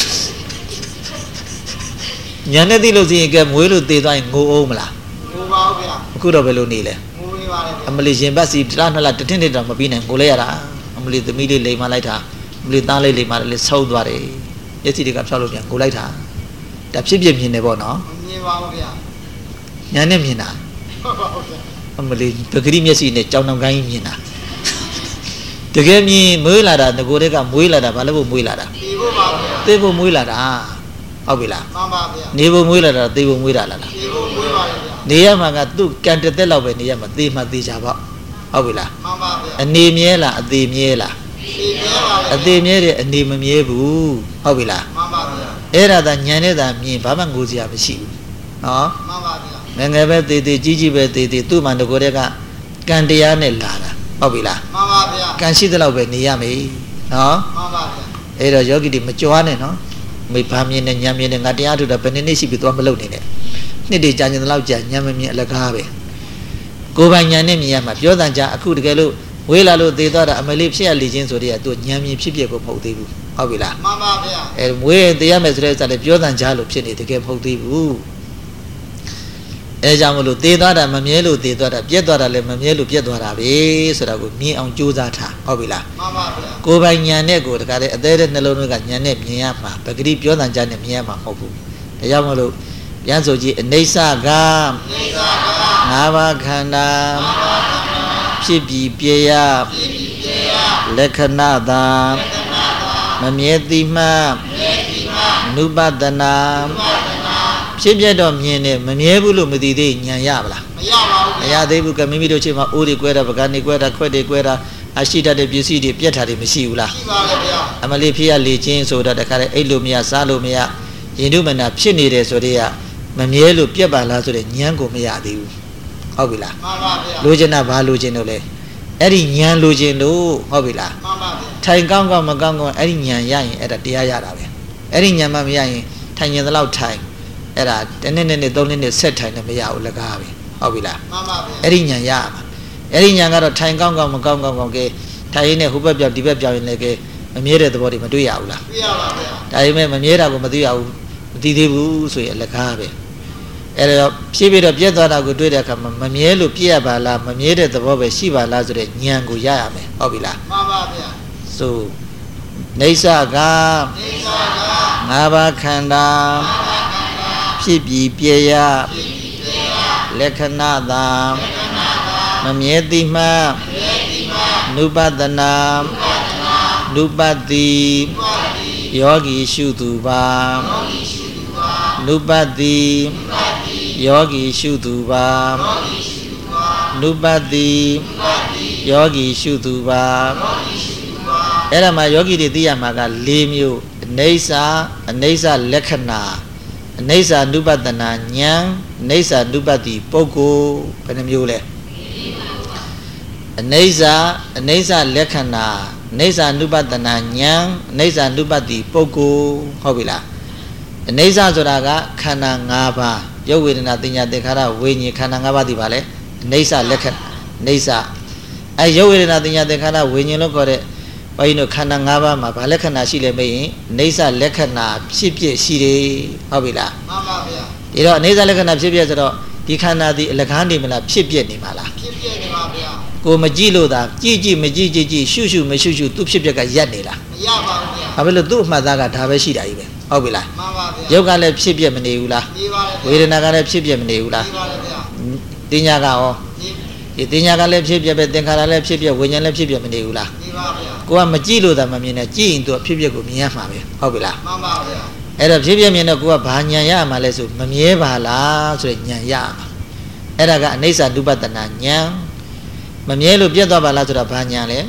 ဉာဏ်နဲ့သိလို့ရှိရင်ကဲမွေးလို့သိသွားရင်ငိုအောင်မလားပါဦးဗျာအခုတော့ဘယ်လိုနေလဲငိုနေပါလေအမလီရင်ဘတ်စီတလားနှစ်လားတထင်းနေတော့မပြီးနိုင်ကိုလဲရတာအမလီသမီးလေးလိမ်မလိုက်တာအမလီသားလေးလိမ်မလေးဆုံးသွားတယ်မျက်စိတွေကဖြောက်လို့ပြန်ကိုလိုက်တာဒါဖြစ်ဖြစ်မြင်နေပေါ့နော်မြင်ပါဦးဗျာညာနဲ့မြင်တာဟုတ်ပါဦးဗျာအမလီပဂရိမျက်စိနဲ့ကြောင်တောင်ကိုင်းမြင်တာတကယ်မြင်မွေးလာတာငကိုတွေကမွေးလာတာဘာလို့မွေးလာတာသိဖို့ပါဗျာသိဖို့မွေးလာတာဟုတ်ပြီလားမှန်ပါဗျာနေဖို့မွေးလာတာသိဖို့မွေးလာလားသိဖို့မွေးပါလေဗျာနေရမှာကသူ့ကန်တသက်လောက်ပဲနေရမှာသေမှသေချာပေါ့ဟုတ်ပြီလားမှန်ပါဗျာအနေမြဲလားအသေးမြဲလားအသေးမြဲတယ်အနေမမြဲဘူးဟုတ်ပြီလားမှန်ပါဗျာအဲ့ဒါသာညံနေတာမြင်ဘာမှငိုစရာမရှိဘူးနော်မှန်ပါဗျာငယ်ငယ်ပဲသေသေးကြီးကြီးပဲသေသေးသူ့မှန်တကိုယ်တည်းကကံတရားနဲ့လာတာဟုတ်ပြီလားမှန်ပါဗျာကံရှိတဲ့လောက်ပဲနေရမယ်နော်မှန်ပါဗျာအဲ့တော့ယောဂီတွေမကြွားနဲ့နော်မေဘာမြင်နဲ့ညံမြင်နဲ့ငါတရားထုတ်တာဘယ်နှစ်နှစ်ရှိပြီသွားမလုပ်နေနဲ့နှစ်တည်းကြာကျင်တဲ့လောက်ကြာညံမမြင်အလကားပဲကိုယ်ပိုင်ညာနဲ့မြင်ရမှာပြောတန်ကြအခုတကယ်လို့ဝေးလာလို့သေသွားတာအမလေးဖြစ်ရလေချင်းဆိုတဲ့ကသူညံမြင်ဖြစ်ပြကိုမဟုတ်သေးဘူးဟုတ်ပြီလားမှန်ပါဗျာအဲဝေးသေရမယ်ဆိုတဲ့စတဲ့ပြောတန်ကြလို့ဖြစ်နေတကယ်မဟုတ်သေးဘူးအဲကြောင့်မလို့သေသွားတာမမြဲလို့သေသွားတာပြက်သွားတာလည်းမမြဲလို့ပြက်သွားတာပဲဆိုတာကိုမြင်အောင်ကြိုးစားထားဟုတ်ပြီလားမှန်ပါဗျာကိုယ်ပိုင်ညာနဲ့ကိုတခါတည်းအသေးတဲ့နှလုံးသွင်းကညာနဲ့မြင်ရမှာပဂတိပြောတန်ကြနဲ့မြင်ရမှာမဟုတ်ဘူးဒါကြောင့်မလို့ပြန်ဆိုကြည့်အနိစ္စကငါးပါးခန္ဓာဖြစ်ပြီးပြရလက္ခဏာသာမမြဲတိမှနုပဒနာဖြစ်ပြတော့မြင်တယ်မမြဲဘူးလို့မသိသေးဉာဏ်ရပါလားမရပါဘူးမရသေးဘူးကမိမိတို့ချိန်မှာအိုးတွေကွဲတာပကံတွေကွဲတာခွက်တွေကွဲတာအရှိတတ်တဲ့ပစ္စည်းတွေပြက်တာတွေမရှိဘူးလားရှိပါလေဗျာအမလေးဖြစ်ရလေချင်းဆိုတော့တခါလေအိတ်လို့မရစားလို့မရရင်တို့မနာဖြစ်နေတယ်ဆိုတဲ့ကမမြဲလို့ပြက်ပါလားဆိုတဲ့ဉာဏ်ကိုမရသေးဘူးဟုတ်ပြီလားမှန်ပါဗျာလိုချင်တာဘာလိုချင်လို့လဲအဲ့ဒီဉာဏ်လိုချင်လို့ဟုတ်ပြီလားမှန်ပါဗျာထိုင်ကောင်းကောင်းမကောင်းကောင်းအဲ့ဒီဉာဏ်ရရင်အဲ့ဒါတရားရတာပဲအဲ့ဒီဉာဏ်မှမရရင်ထိုင်ရင်သလောက်ထိုင်အဲ့ဒါတနေ့နေ့သုံးနေ့နေ့ဆက်ထိုင်နေမရဘူးလကားပဲဟုတ်ပြီလားမှန်ပါဗျာအဲ့ဒီဉာဏ်ရမှာအဲ့ဒီညာကတော့ထိုင်ကောင်းကောင်းမကောင်းကောင်းကောင်းကဲထိုင်ရင်းနဲ့ဟိုဘက်ပြောက်ဒီဘက်ပြောက်ရင်လည်းကဲမမြဲတဲ့သဘောတွေမတွေ့ရဘူးလားတွေ့ရပါဗျာဒါပေမဲ့မမြဲတာကိုမသိရဘူးမသိသေးဘူးဆိုရင်အလကားပဲအဲ့တော့ဖြည်းဖြည်းတော့ပြက်သွားတာကိုတွေ့တဲ့အခါမှာမမြဲလို့ပြက်ရပါလားမမြဲတဲ့သဘောပဲရှိပါလားဆိုတဲ့ဉာဏ်ကိုရရမယ်ဟုတ်ပြီလားမှန်ပါဗျာဆိုနေဆာကနေဆာကငါးပါးခန္ဓာဖြစ်ပြီးပြည့်ရလက္ခဏာသာမမြဲတိမှနုပဒနာနုပတိယောဂီရှုသူပါနုပတိယောဂီရှုသူပါနုပတိယောဂီရှုသူပါအဲ့ဒါမှယောဂီတွေသိရမှာက၄မျိုးအနေစာအနေစာလက္ခဏာအနေစာနုပဒနာဉာဏ်အနေစာနုပတိပုဂ္ဂိုလ်ဘယ်နှမျိုးလဲအနေစာအနေစာလက္ခဏာအနေစာနုပဒနာဉာဏ်အနေစာနုပတိပုဂ္ဂိုလ်ဟုတ်ပြီလားအနေစာဆိုတာကခန္ဓာ၅ပါးရုပ်ဝေဒနာသင်ညာသင်္ခါရဝိညာဉ်ခန္ဓာ၅ပါးဒီပါလေအနေစာလက္ခဏာအနေစာအဲရုပ်ဝေဒနာသင်ညာသင်္ခါရဝိညာဉ်လို့ခေါ်တဲ့ဘိုင်းတို့ခန္ဓာ၅ပါးမှာဘာလက္ခဏာရှိလဲမေးရင်အနေစာလက္ခဏာဖြစ်ဖြစ်ရှိတယ်ဟုတ်ပြီလားမှန်ပါဗျာဒီတော့အနေစာလက္ခဏာဖြစ်ဖြစ်ဆိုတော့ဒီခန္ဓာဒီအလကားနေမလားဖြစ်ဖြစ်နေပါလားဖြစ်ဖြစ်နေပါဗျာကိုမကြည့်လို့သာကြည့်ကြည့်မကြည့်ကြည့်ကြည့်ရှုရှုမရှုရှုသူ့ဖြစ်ဖြစ်ကရက်နေလားမရပါဘူးဗျာဘာဖြစ်လို့သူ့အမှတ်သားကဒါပဲရှိတာကြီးပဲဟုတ်ပြီလားမှန်ပါဗျာရုပ်ကလည်းဖြစ်ဖြစ်မနေဘူးလားနေပါလေဝေဒနာကလည်းဖြစ်ဖြစ်မနေဘူးလားနေပါလေဗျာတင်ညာကရောဒီတင်ညာကလည်းဖြစ်ဖြစ်ပဲသင်္ခါရလည်းဖြစ်ဖြစ်ဝိညာဉ်လည်းဖြစ်ဖြစ်မနေဘူးလားနေပါဗျာကိုကမကြည့်လို့သာမမြင်နဲ့ကြည့်ရင်သူ့ဖြစ်ဖြစ်ကိုမြင်ရမှာပဲဟုတ်ပြီလားမှန်ပါဗျာအဲ့တော့ဖြစ်ဖြစ်မြင်တော့ကိုကဘာဉာဏ်ရမှာလဲဆိုမမြဲပါလားဆိုတဲ့ဉာဏ်ရမှာအဲ့ဒါကအနိစ္စဒုပတနာဉာဏ်မမြဲလို့ပြတ်သွားပါလားဆိုတာဘာဉာဏ်လဲ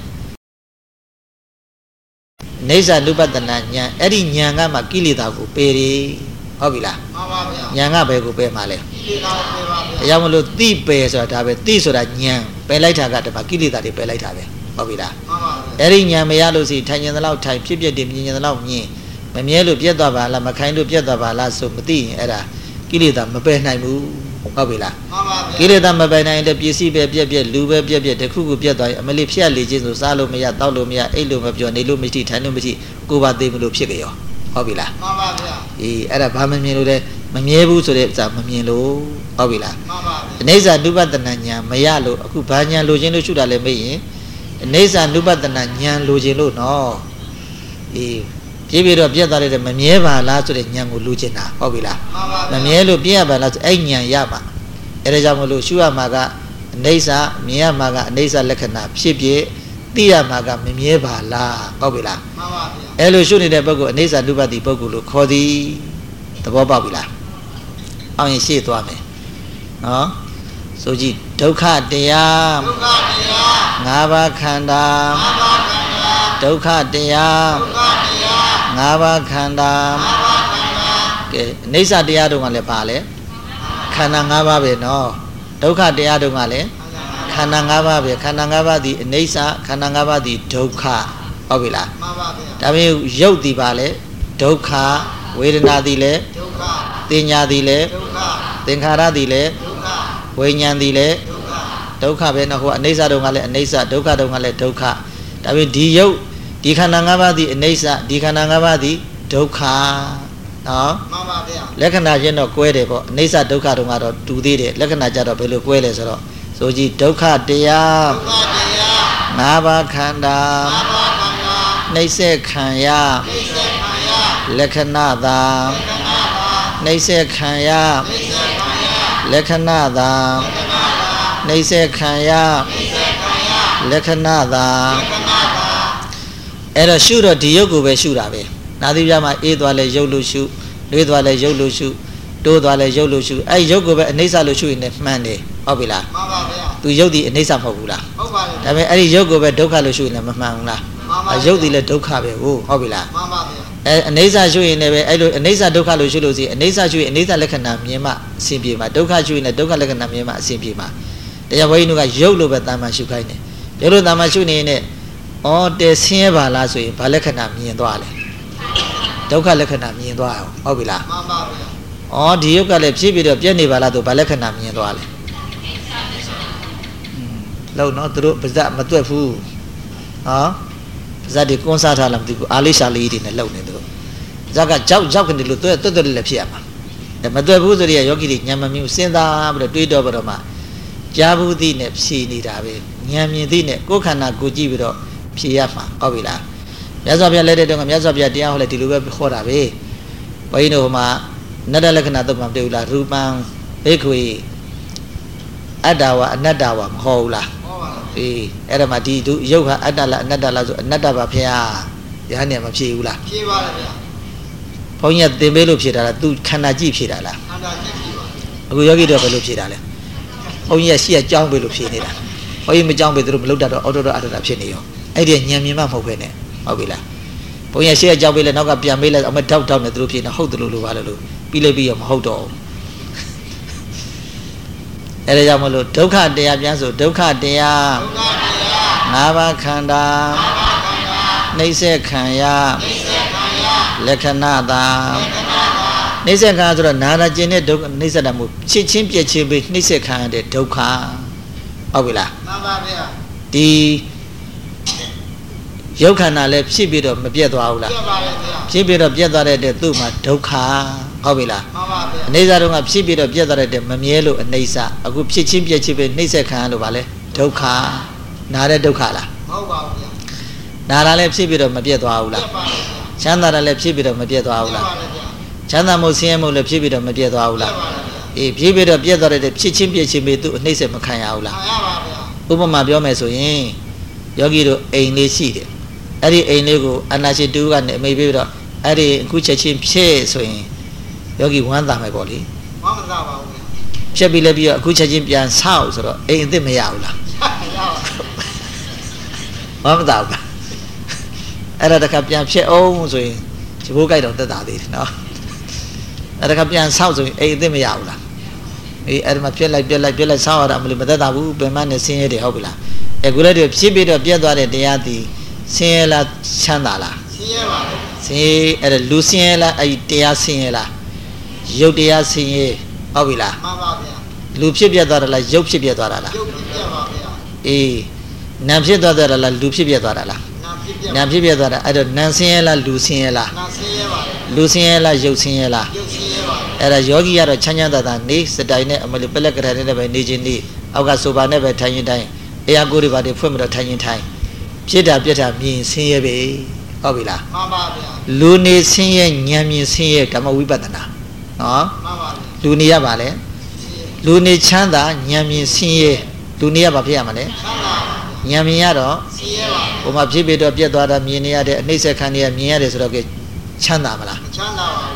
နေစာနုပတနာဉာဏ်အဲ့ဒီဉာဏ်ကမှကိလေသာကိုပယ်တယ်ဟုတ်ပြီလားမှန်ပါဗျာဉာဏ်ကဘယ်ကိုပယ်မှာလဲကိလေသာကိုပယ်ပါဗျာအကြောင်းမလို့သိပယ်ဆိုတာဒါပဲသိဆိုတာဉာဏ်ပယ်လိုက်တာကတပါကိလေသာတွေပယ်လိုက်တာပဲဟုတ်ပြီလားမှန်ပါဗျာအဲ့ဒီဉာဏ်မရလို့စီထိုင်ဉာဏ်သလောက်ထိုင်ဖြစ်ဖြစ်တယ်မြင်ဉာဏ်သလောက်မြင်မမြဲလို့ပြတ်သွားပါလားမခိုင်းလို့ပြတ်သွားပါလားဆိုမသိရင်အဲ့ဒါကိလေသာမပယ်နိုင်ဘူးဟုတ်ပြီလားမှန်ပါဗျာကိလေသာမပယ်နိုင်တဲ့ပစ္စည်းပဲပြက်ပြက်လူပဲပြက်ပြက်တခုခုပြက်သွားရင်အမလေးဖြတ်လေခြင်းဆိုစားလို့မရတောက်လို့မရအိတ်လို့မပြောနေလို့မရှိထိုင်လို့မရှိကိုယ်ပါသိမလို့ဖြစ်ကြရောဟုတ်ပြီလားမှန်ပါဗျာအေးအဲ့ဒါဘာမမြင်လို့လဲမမြဲဘူးဆိုတဲ့ဥစ္စာမမြင်လို့ဟုတ်ပြီလားမှန်ပါဗျာအနေစာနုပတနာဉာဏ်မရလို့အခုဘာဉာဏ်လိုခြင်းလို့ရှုတာလဲမေးရင်အနေစာနုပတနာဉာဏ်လိုခြင်းလို့နော်အေးပြေးပြီးတော့ပြက်သွားတဲ့မမြဲပါလားဆိုတဲ့ဉာဏ်ကိုလိုချင်တာဟုတ်ပြီလားမှန်ပါဗျာမမြဲလို့ပြက်ရပါလားဆိုအဲ့ဉာဏ်ရပါအဲဒါကြောင့်မလို့ရှုရမှာကအနေစာမြင်ရမှာကအနေစာလက္ခဏာဖြစ်ဖြစ်သိရမှာကမမြဲပါလားဟုတ်ပြီလားမှန်ပါဗျာအဲလိုရှုနေတဲ့ပုဂ္ဂိုလ်အနေစာနုပတိပုဂ္ဂိုလ်လို့ခေါ်သည်သဘောပေါက်ပြီလားအောင်ရင်ရှေ့သွားမယ်နော်ဆိုကြည့်ဒုက္ခတရားဒုက္ခတရားငါးပါးခန္ဓာငါးပါးခန္ဓာဒုက္ခတရားဒုက္ခတရားငါးပါးခန္ဓာငါးပါးခန္ဓာကဲအနေစာတရားတို့ကလည်းပါလေခန္ဓာ၅ပါးပဲနော်ဒုက္ခတရားတို့ကလည်းခန္ဓာ၅ပါးပဲခန္ဓာ၅ပါးဒီအနေစာခန္ဓာ၅ပါးဒီဒုက္ခဟုတ်ပြီလားမှန်ပါဗျာဒါပေမဲ့ရုပ်ဒီပါလေဒုက္ခဝေဒနာဒီလေဒုက္ခတင်ညာဒီလေဒုက္ခသင်္ခါရဒီလေဒုက္ခဝိညာဉ်ဒီလေဒုက္ခပဲနော်ဟိုအနေစာတို့ကလည်းအနေစာဒုက္ခတို့ကလည်းဒုက္ခဒါပေမဲ့ဒီရုပ်ဒီခန္ဓာ၅ပါးဒီအနေစာဒီခန္ဓာ၅ပါးဒီဒုက္ခနော်မှန်ပါဗျာလက္ခဏာချင်းတော့ကွဲတယ်ပေါ့အိဋ္ဌဒုက္ခတုံကတော့တူသေးတယ်လက္ခဏာကြတော့ဘယ်လိုကွဲလဲဆိုတော့ဆိုကြည့်ဒုက္ခတရားဒုက္ခတရားငါးပါးခန္ဓာငါးပါးခန္ဓာနှိမ့်ဆက်ခံရနှိမ့်ဆက်ခံရလက္ခဏာသာလက္ခဏာသာနှိမ့်ဆက်ခံရနှိမ့်ဆက်ခံရလက္ခဏာသာလက္ခဏာသာနှိမ့်ဆက်ခံရနှိမ့်ဆက်ခံရလက္ခဏာသာလက္ခဏာသာအဲ့တော့ရှုတော့ဒီရုပ်ကိုပဲရှုတာပဲနာသီပြမှာအေးသွားလဲရုပ်လို့ရှုတွေးသွားလဲရုပ်လို့ရှုတိုးသွားလဲရုပ်လို့ရှုအဲ့ရုပ်ကိုပဲအနိစ္စလို့ရှုရင်လည်းမှန်တယ်ဟုတ်ပြီလားမှန်ပါဗျာသူရုပ်ဒီအနိစ္စမဟုတ်ဘူးလားဟုတ်ပါတယ်ဒါပေမဲ့အဲ့ဒီရုပ်ကိုပဲဒုက္ခလို့ရှုရင်လည်းမမှန်ဘူးလားမှန်ပါရုပ်ဒီလည်းဒုက္ခပဲဟုတ်ဟုတ်ပြီလားမှန်ပါဗျာအဲအနိစ္စရှုရင်လည်းပဲအဲ့လိုအနိစ္စဒုက္ခလို့ရှုလို့စီအနိစ္စရှုရင်အနိစ္စလက္ခဏာမြင်မှအစဉ်ပြေမှာဒုက္ခရှုရင်လည်းဒုက္ခလက္ခဏာမြင်မှအစဉ်ပြေမှာတရားဘုန်းကြီးတို့ကရုပ်လို့ပဲတာမန်ရှုခိုင်းတယ်ရုပ်လို့တာမန်ရှုနေရင်ဩတဲဆင်းရဲပါလားဆိုရင်ဘာလက္ခဏာမြင်သွားလဲဒုက္ခလက္ခဏာမြင်သွားအောင်ဟုတ်ပြီလားမှန်ပါဗျာဩဒီရုပ်ကလည်းဖြစ်ပြီးတော့ပြည့်နေပါလားဆိုဘာလက္ခဏာမြင်သွားလဲ lâu nó từ bây giờ mà tuổi phu đó ra đi con sa thà làm thì ali sali thì này lâu này rồi ra cả cháu cháu cái này tuổi tuổi tuổi là phía mà để mà tuổi phu rồi thì yogi thì nhà mà mình sinh ra bây giờ tuổi đó bây giờ mà cha phu thì này phi đi ra về nhà mình thì này cố khả năng cố chi bây giờ phi à mà có bị là bây giờ bây giờ lấy được không bây giờ bây giờ đi ao lấy thì lúc bây khó ra về bây giờ mà nãy là cái nào tôi làm đều là rupang bế quỳ adawa anadawa mà hồ là thì em mà đi tu yêu ha adala anadala rồi anadawa phía giờ này mà phía là phong nhật tiền bế lục phía đó là tu khăn là gì phía đó là bây giờ cái đó bế lục phía đó là phong nhật xia trong bế lục phía này là phong nhật trong bế lục lục đó ở đó đó ở đó phía này ấy thì nhà mình mà không phải này không phải là phong nhật xia trong bế là nó gặp nhà bế là ông ấy trâu trâu này từ phía nó hậu từ lục lục vào lục bị lấy bị mà hậu đóအဲ့ဒါကြောင့်မလို့ဒုက္ခတရားပြန်ဆိုဒုက္ခတရားငါးပါးခန္ဓာနှိမ့်ဆက်ခံရလက္ခဏာသာနှိမ့်ဆက်ခံဆိုတော့နာနာကျင်တဲ့ဒုက္ခနှိမ့်ဆက်တာမို့ချစ်ချင်းပြည့်ချင်းပြီးနှိမ့်ဆက်ခံရတဲ့ဒုက္ခဟုတ်ပြီလားမှန်ပါဗျာဒီရုပ်ခန္ဓာလည်းဖြစ်ပြီးတော့မပြတ်သွားဘူးလားပြတ်ပါရဲ့ဗျာဖြစ်ပြီးတော့ပြတ်သွားတဲ့သူ့မှာဒုက္ခဟုတ်ပြီလားမှန်ပါဗျာအနေစာတော့ကဖြစ်ပြီးတော့ပြတ်သွားတဲ့မမြဲလို့အနေစာအခုဖြစ်ချင်းပြည့်ချင်းပဲနှိမ့်ဆက်ခံရလို့ဗာလဲဒုက္ခနာတဲ့ဒုက္ခလားမဟုတ်ပါဘူးဗျာနာတာလည်းဖြစ်ပြီးတော့မပြတ်သွားဘူးလားပြတ်ပါရဲ့ဗျာချမ်းသာတာလည်းဖြစ်ပြီးတော့မပြတ်သွားဘူးလားပြတ်ပါရဲ့ဗျာချမ်းသာမှုဆင်းရဲမှုလည်းဖြစ်ပြီးတော့မပြတ်သွားဘူးလားပြတ်ပါရဲ့ဗျာအေးဖြစ်ပြီးတော့ပြတ်သွားတဲ့ဖြစ်ချင်းပြည့်ချင်းပဲသူ့အနှိမ့်ဆက်မခံရဘူးလားခံရပါဗျာဥပမာပြောမယ်ဆိုရင်ယောဂီတို့အိမ်လေးရှိတယ်အဲ့ဒီအိမ်လေးကိုအနာရှိတူကနေအမိပြီးတော့အဲ့ဒီအခုချက်ချင်းဖြစ်ဆိုရင်ယောဂီဝမ်းသာမယ်ပေါ့လေဝမ်းမသာပါဘူးဖြတ်ပြီးလဲပြီးတော့အခုချက်ချင်းပြန်ဆောက်ဆိုတော့အိမ်အစ်စ်မရဘူးလားရပါဘူးဝမ်းမသာဘူးအဲ့ဒါတခါပြန်ဖြစ်အောင်ဆိုရင်ဒီဘိုးကြိုက်တော့တက်တာသေးတယ်နော်အဲ့ဒါတခါပြန်ဆောက်ဆိုရင်အိမ်အစ်စ်မရဘူးလားအေးအဲ့ဒါမှပြက်လိုက်ပြက်လိုက်ပြက်လိုက်ဆောက်ရတာမလို့မတက်တာဘူးပင်မနဲ့ဆင်းရဲတယ်ဟုတ်ပြီလားအခုလည်းဒီဖြစ်ပြီးတော့ပြက်သွားတဲ့တရားသည်ဆင်းရဲလားချမ်းသာလားဆင်းရဲပါဘူးဆင်းရဲအဲ့ဒါလူဆင်းရဲလားအဲ့ဒီတရားဆင်းရဲလားရုပ်တရားဆင်းရဲဟုတ်ပြီလားမှန်ပါဗျာလူဖြစ်ပြသွားတာလားရုပ်ဖြစ်ပြသွားတာလားရုပ်ဖြစ်ပြပါဗျာအေးနာဖြစ်သွားတာလားလူဖြစ်ပြသွားတာလားနာဖြစ်ပြသွားတာအဲ့တော့နာဆင်းရဲလားလူဆင်းရဲလားနာဆင်းရဲပါလူဆင်းရဲလားရုပ်ဆင်းရဲလားရုပ်ဆင်းရဲပါအဲ့ဒါယောဂီကတော့ချမ်းချမ်းသာသာနေစတိုင်နဲ့အမလီပလက်ကရနဲ့ပဲနေခြင်းနေအောက်ကဆိုပါနဲ့ပဲထိုင်ရင်တိုင်းအရာကိုယ်တွေပါတွေဖွင့်ပြီးတော့ထိုင်ရင်ထိုင်ဖြစ်တာပြက်တာမြင်ဆင်းရဲပဲဟုတ်ပြီလားမှန်ပါဗျာလူနေဆင်းရဲဉာဏ်မြင်ဆင်းရဲဓမ္မဝိပဿနာနော်မှန်ပါလူနေရပါလေလူနေချမ်းသာဉာဏ်မြင်ဆင်းရဲလူနေရပါဖြစ်ရမှာလေချမ်းသာဉာဏ်မြင်ရတော့ဆင်းရဲပါဟိုမှာဖြစ်ပြီးတော့ပြက်သွားတာမြင်နေရတဲ့အနှိမ့်ဆက်ခံနေရမြင်ရတယ်ဆိုတော့ကချမ်းသာမလားချမ်းသာပါ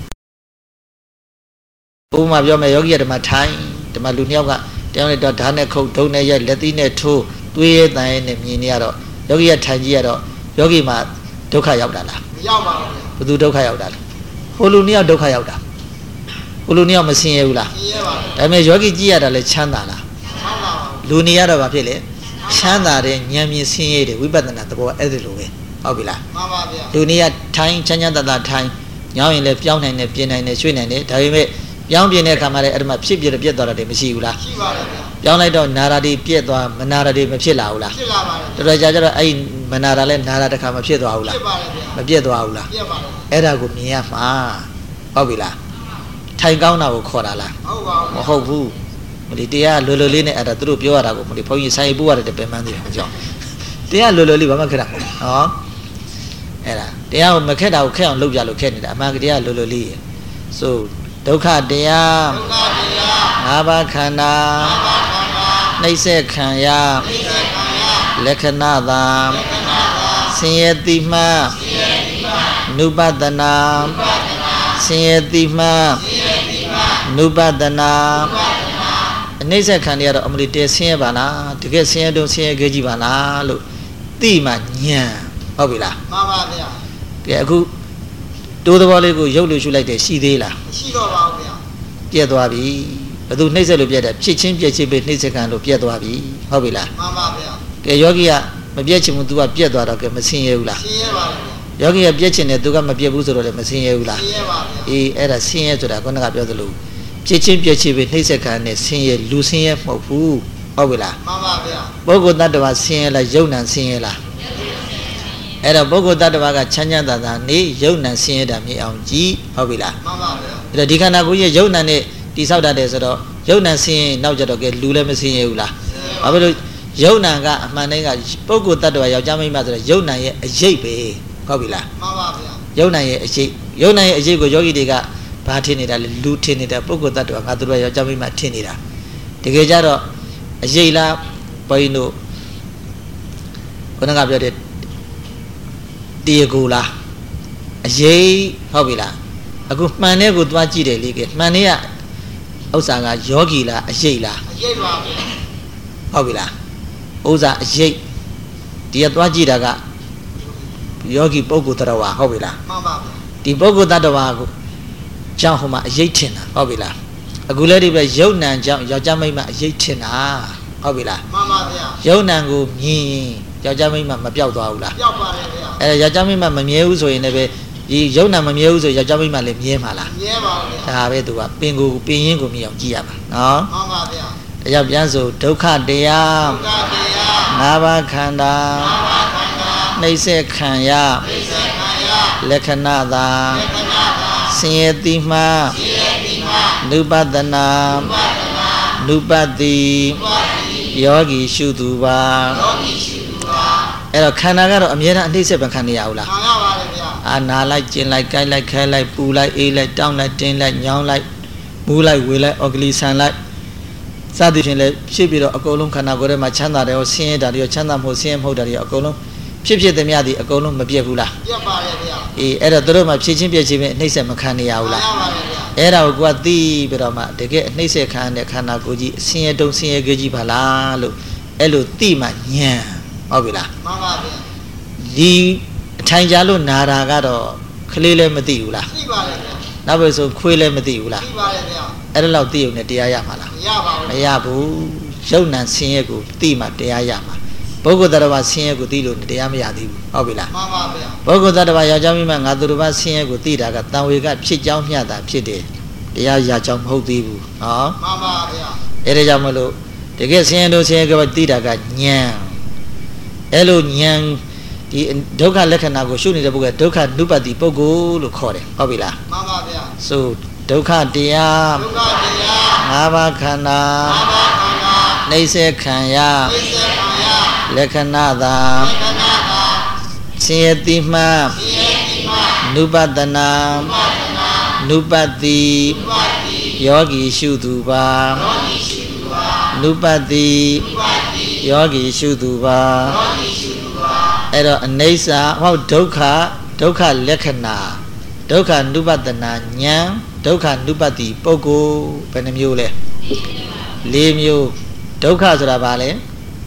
ဘူးဥပမာပြောမယ်ယောဂီကဓမ္မထိုင်ဓမ္မလူနှစ်ယောက်ကတယောက်နဲ့တော့ဓာတ်နဲ့ခုတ်ဒုံနဲ့ရိုက်လက်သီးနဲ့ထိုးသွေးရဲတန်ရဲနဲ့မြင်နေရတော့ယောဂီကထိုင်ကြည့်ရတော့ယောဂီမှာဒုက္ခရောက်တာလားမရောက်ပါဘူးဘယ်သူဒုက္ခရောက်တာလဲဟိုလူနှစ်ယောက်ဒုက္ခရောက်တာဟိုလူနှစ်ယောက်မဆင်းရဲဘူးလားဆင်းရဲပါဘူးဒါပေမဲ့ယောဂီကြည့်ရတာလဲချမ်းသာလားချမ်းသာပါဘူးလူနေရတော့ဘာဖြစ်လဲချမ်းသာတဲ့ဉာဏ်မြင်ဆင်းရဲတဲ့ဝိပဿနာသဘောအဲ့ဒီလိုပဲဟုတ်ပြီလားမှန်ပါဗျာလူနေရထိုင်ချမ်းချမ်းသာသာထိုင်ညောင်းရင်လည်းပြောင်းနိုင်တယ်ပြင်နိုင်တယ်ရွှေ့နိုင်တယ်ဒါပေမဲ့ပြောင်းပြင်းတဲ့အခါမှာလည်းအဲ့ဒီမှာဖြစ်ပြပြက်သွားတာတွေမရှိဘူးလားရှိပါတယ်ဗျာပြောင်းလိုက်တော့နာရာတွေပြက်သွားမနာရာတွေမဖြစ်လာဘူးလားဖြစ်လာပါတယ်တော်တော်ကြာကျတော့အဲ့ဒီမနာရာလဲနာရာတစ်ခါမဖြစ်သွားဘူးလားဖြစ်ပါတယ်ဗျာမပြက်သွားဘူးလားပြက်ပါတယ်အဲ့ဒါကိုမြင်ရမှာဟုတ်ပြီလားထိုင်ကောင်းတာကိုခေါ်တာလားဟုတ်ပါဘူးမဟုတ်ဘူးမလီတရားလွယ်လွယ်လေးနဲ့အဲ့ဒါသူတို့ပြောရတာကိုမလီဘုန်းကြီးဆိုင်ပို့ရတယ်တပင်ပန်းသေးတယ်အကြောင်းတရားလွယ်လွယ်လေးဘာမှခက်တာမဟုတ်ဘူးနော်အဲ့ဒါတရားကိုမခက်တာကိုခက်အောင်လုပ်ကြလို့ခက်နေတာအမှန်တရားလွယ်လွယ်လေးဆိုဒုက္ခတရားဒုက္ခတရားငါးပါးခန္ဓာငါးပါးခန္ဓာနှိမ့်ဆက်ခံရနှိမ့်ဆက်ခံရလက္ခဏာသာလက္ခဏာသာဆင်းရဲတိမှဆင်းရဲတိမှနုပဒနာနုပဒနာဆင်းရဲတိမှဆင်းရဲတိမှနုပဒနာနုပဒနာအနှိမ့်ဆက်ခံရတော့အမလီတဲဆင်းရဲပါလားတကယ်ဆင်းရဲတော့ဆင်းရဲကြကြီးပါလားလို့သိမှညံဟုတ်ပြီလားမှန်ပါဗျာကဲအခုတိုးသဘောလေးကိုရုပ်လို့ရှုလိုက်တယ်ရှိသေးလားမရှိတော့ပါဘူးဗျာပြက်သွားပြီဘယ်သူနှိမ့်ဆက်လို့ပြက်တယ်ဖြစ်ချင်းပြက်ချင်းပဲနှိမ့်ဆက်ခံလို့ပြက်သွားပြီဟုတ်ပြီလားမှန်ပါဗျာကဲယောဂီကမပြက်ချင်ဘူး तू ကပြက်သွားတော့ကဲမဆင်းရဲဘူးလားဆင်းရဲပါဗျာယောဂီကပြက်ချင်တယ် तू ကမပြက်ဘူးဆိုတော့လည်းမဆင်းရဲဘူးလားဆင်းရဲပါဗျာအေးအဲ့ဒါဆင်းရဲဆိုတာခုနကပြောသလိုဖြစ်ချင်းပြက်ချင်းပဲနှိမ့်ဆက်ခံနဲ့ဆင်းရဲလူဆင်းရဲမဟုတ်ဘူးဟုတ်ပြီလားမှန်ပါဗျာပုဂ္ဂိုလ်တ attva ဆင်းရဲလားယုံနံဆင်းရဲလားအဲ့တော့ပုဂ္ဂိုလ်တ attva ကချမ်းချမ်းသာသာနေယုံနံဆင်းရဲတာမြင်အောင်ကြည့်ဟုတ်ပြီလားမှန်ပါဗျာအဲ့တော့ဒီခန္ဓာကိုယ်ရဲ့ယုံနံနဲ့တိဆောက်တတ်တယ်ဆိုတော့ယုံနံဆင်းရဲနောက်ကြတော့ကဲလူလည်းမဆင်းရဲဘူးလားဘာဖြစ်လို့ယုံနံကအမှန်တည်းကပုဂ္ဂိုလ်တ attva ယောက်ျားမိန်းမဆိုတော့ယုံနံရဲ့အရေးပဲဟုတ်ပြီလားမှန်ပါဗျာယုံနံရဲ့အရေးယုံနံရဲ့အရေးကိုယောဂီတွေကဘာထင်နေတာလဲလူထင်နေတာပုဂ္ဂိုလ်တ attva ငါတို့ယောက်ျားမိန်းမထင်နေတာတကယ်ကြတော့အရေးလားဘုန်းကြီးတို့ခုနကပြောတဲ့တရားကိုလားအရေးဟုတ်ပြီလားအခုမှန်တဲ့ကိုသွားကြည့်တယ်လေကမှန်တဲ့ကဥစ္စာကယောဂီလားအရေးလားအရေးပါဗျာဟုတ်ပြီလားဥစ္စာအရေးဒီကသွားကြည့်တာကယောဂီပုဂ္ဂိုလ်တရားဟုတ်ပြီလားမှန်ပါဗျာဒီပုဂ္ဂိုလ်တရားကိုကြောင့်ဟိုမှာအရေးထင်တာဟုတ်ပြီလားအခုလည်းဒီပဲယုံနံကြောင့်ယောက်ျားမိန်းမအရေးထင်တာဟုတ်ပြီလားမှန်ပါဗျာယုံနံကိုမြင်ယောက်ျားမိန်းမမပြောက်သွားဘူးလားပြောက်ပါတယ်ဗျာအဲယောက်ျားမိန်းမမမြဲဘူးဆိုရင်လည်းပဲဒီယုံနံမမြဲဘူးဆိုယောက်ျားမိန်းမလည်းမြဲမှာလားမြဲပါဗျာဒါပဲသူကပင်ကိုပင်ရင်းကိုမြင်အောင်ကြည့်ရမှာနော်မှန်ပါဗျာဒါကြောင့်ပြန်ဆိုဒုက္ခတရားဒုက္ခတရားငါးပါးခန္ဓာငါးပါးခန္ဓာနှိစ္စခံရနှိစ္စခံရလက္ခဏာသာလက္ခဏာသာဆင်းရဲတိမှဆင်းရဲတိမှနုပဒနာနုပဒနာနုပတိနုပတိယောဂီရှုသူပါယောဂီရှုသူပါအဲ့တော့ခန္ဓာကတော့အမြဲတမ်းအနှိမ့်ဆက်ပဲခံနေရဘူးလားခံရပါတယ်ဗျာအာနာလိုက်ကျင်လိုက်ကြိုက်လိုက်ခဲလိုက်ပူလိုက်အေးလိုက်တောင်းလိုက်တင်းလိုက်ညောင်းလိုက်မူးလိုက်ဝေလိုက်အော်ဂလီဆန်လိုက်စသဖြင့်လည်းဖြစ်ပြီးတော့အကုန်လုံးခန္ဓာကိုယ်ထဲမှာချမ်းသာတယ်ရောဆင်းရဲတာတွေရောချမ်းသာမှုဆင်းရဲမှုတာတွေရောအကုန်လုံးဖြစ်ဖြစ်သမျှဒီအကုန်လုံးမပြတ်ဘူးလားပြတ်ပါတယ်ဗျာအေးအဲ့တော့တို့မှဖြစ်ချင်းပြည့်ချင်းပဲအနှိမ့်ဆက်မခံနေရဘူးလားခံရပါတယ်ဗျာအဲ့ဒါကိုကသိပြီးတော့မှတကယ်အနှိမ့်ဆက်ခံတဲ့ခန္ဓာကိုယ်ကြီးအဆင်းရဲတုံးဆင်းရဲကြီးပါလားလို့အဲ့လိုသိမှညံဟုတ်ပြီလားမှန်ပါဗျာဒီအထိုင်ကြလို့နာတာကတော့ကလေးလည်းမသိဘူးလားသိပါတယ်ဗျာနောက်ပဲဆိုခွေးလည်းမသိဘူးလားသိပါတယ်ဗျာအဲ့ဒါလောက်သိုံနဲ့တရားရမှာလားမရပါဘူးမရဘူးရုပ်နံဆင်းရဲကိုသိမှတရားရမှာပုဂ္ဂိုလ်တ attva ဆင်းရဲကိုသိလို့တရားမရသေးဘူးဟုတ်ပြီလားမှန်ပါဗျာပုဂ္ဂိုလ်တ attva ယောက်ျားမိန်းမငါသူတစ်ပါးဆင်းရဲကိုသိတာကတန်ဝေကဖြစ်ကြောင်းမျှတာဖြစ်တယ်တရားရကြောင်းမဟုတ်သေးဘူးနော်မှန်ပါဗျာအဲ့ဒါကြောင့်မလို့တကယ်ဆင်းရဲတို့ဆင်းရဲကသိတာကဉာဏ်အဲ့လိုဉာဏ်ဒီဒုက္ခလက္ခဏာကိုရှုနေတဲ့ပုဂ္ဂိုလ်ဒုက္ခနုပတိပုဂ္ဂိုလ်လို့ခေါ်တယ်ဟုတ်ပြီလားမှန်ပါဗျာဆိုဒုက္ခတရားဒုက္ခတရားငါးပါးခန္ဓာငါးပါးခန္ဓာနှိစ္စခံရနှိစ္စခံရလက္ခဏာသာလက္ခဏာသာဆင်းရဲတိမှဆင်းရဲတိမှနုပဒနာနုပဒနာနုပတိနုပတိယောဂီရှုသူပါယောဂီရှုသူပါနုပတိနုပတိယောဂီရှုသူပါယောဂီရှုသူပါအဲ့တော့အနိစ္စဟောဒုက္ခဒုက္ခလက္ခဏာဒုက္ခနုပဒနာဉာဏ်ဒုက္ခနုပတိပုဂ္ဂိုလ်ဘယ်နှမျိုးလဲလေးမျိုးဒုက္ခဆိုတာဘာလဲ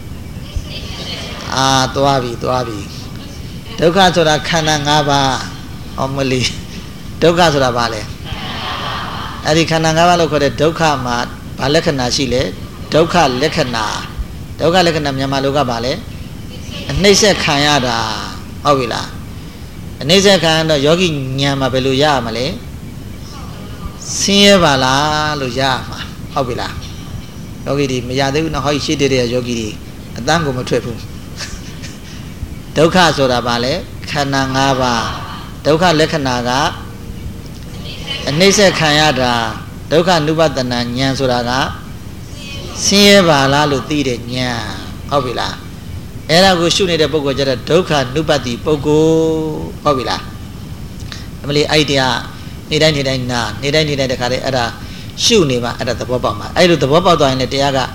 အာသွားပြီသွားပြီဒုက္ခဆိုတာခန္ဓာ၅ပါးဟောမလီဒုက္ခဆိုတာဘာလဲအဲ့ဒီခန္ဓာ၅ပါးလို့ခေါ်တဲ့ဒုက္ခမှာဘာလက္ခဏာရှိလဲဒုက္ခလက္ခဏာဒုက္ခလက္ခဏာမြန်မာလိုကဘာလဲအနှိမ့်ဆက်ခံရတာဟုတ်ပြီလားအနှိမ့်ဆက်ခံရတော့ယောဂီဉာဏ်မှာဘယ်လိုရရမလဲဆင်းရဲပါလားလို့ရမှာဟုတ်ပြီလားယောဂီဒီမရသေးဘူးနော်ဟောရှိတဲ့တဲ့ယောဂီဒီအတန်းကိုမထွက်ဘူးဒုက္ခဆိုတာဘာလဲခန္ဓာ၅ပါးဒုက္ခလက္ခဏာကအနှိမ့်ဆက်ခံရတာဒုက္ခနုပဒနာဉာဏ်ဆိုတာကဆင်းရဲပါလားလို့သိတဲ့ဉာဏ်ဟုတ်ပြီလားအဲ့ဒါကိုရှုနေတဲ့ပုဂ္ဂိုလ်ကျတော့ဒုက္ခနုပတိပုဂ္ဂိုလ်ဟုတ်ပြီလားအမလီအဲ့တရားနေတိုင်းနေတိုင်းနာနေတိုင်းနေတိုင်းတခါတည်းအဲ့ဒါရှုနေမှာအဲ့ဒါသဘောပေါက်မှာအဲ့လိုသဘောပေါက်သွားရင်လည်းတရားက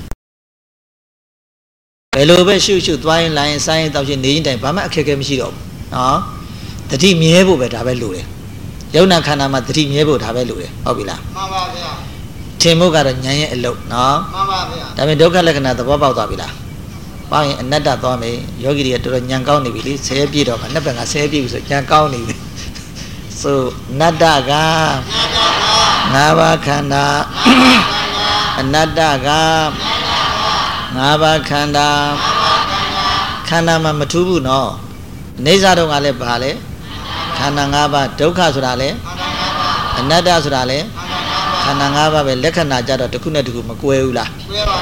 ဘယ်လိုပဲရှုရှုသွားရင်လာရင်စားရင်တောက်ရင်နေရင်တိုင်ဘာမှအခက်အခဲမရှိတော့ဘူးနော်တတိမြဲဖို့ပဲဒါပဲလိုတယ်ယုံနာခန္ဓာမှာတတိမြဲဖို့ဒါပဲလိုတယ်ဟုတ်ပြီလားမှန်ပါဗျာထင်ဖို့ကတော့ဉာဏ်ရဲ့အလုပ်နော်မှန်ပါဗျာဒါပေမဲ့ဒုက္ခလက္ခဏာသဘောပေါက်သွားပြီလားပေါင်းရင်အနတ္တသွားမယ်ယောဂီတွေကတော်တော်ဉာဏ်ကောင်းနေပြီလေဆယ်ပြည့်တော့မှနှစ်ပတ်ကဆယ်ပြည့်ပြီဆိုဉာဏ်ကောင်းနေပြီဆိုနတ္တကငါးပါးခန္ဓာအနတ္တကငါးပါးခန္ဓာခန္ဓာမှာမထူးဘူးနော်အိဋ္ဌာတော့ကလည်းဘာလဲခန္ဓာ၅ပါးဒုက္ခဆိုတာလဲအနတ္တဆိုတာလဲခန္ဓာ၅ပါးပဲလက္ခဏာကြတော့တစ်ခုနဲ့တစ်ခုမကွဲဘူးလားကွဲပါဘူးဗျာ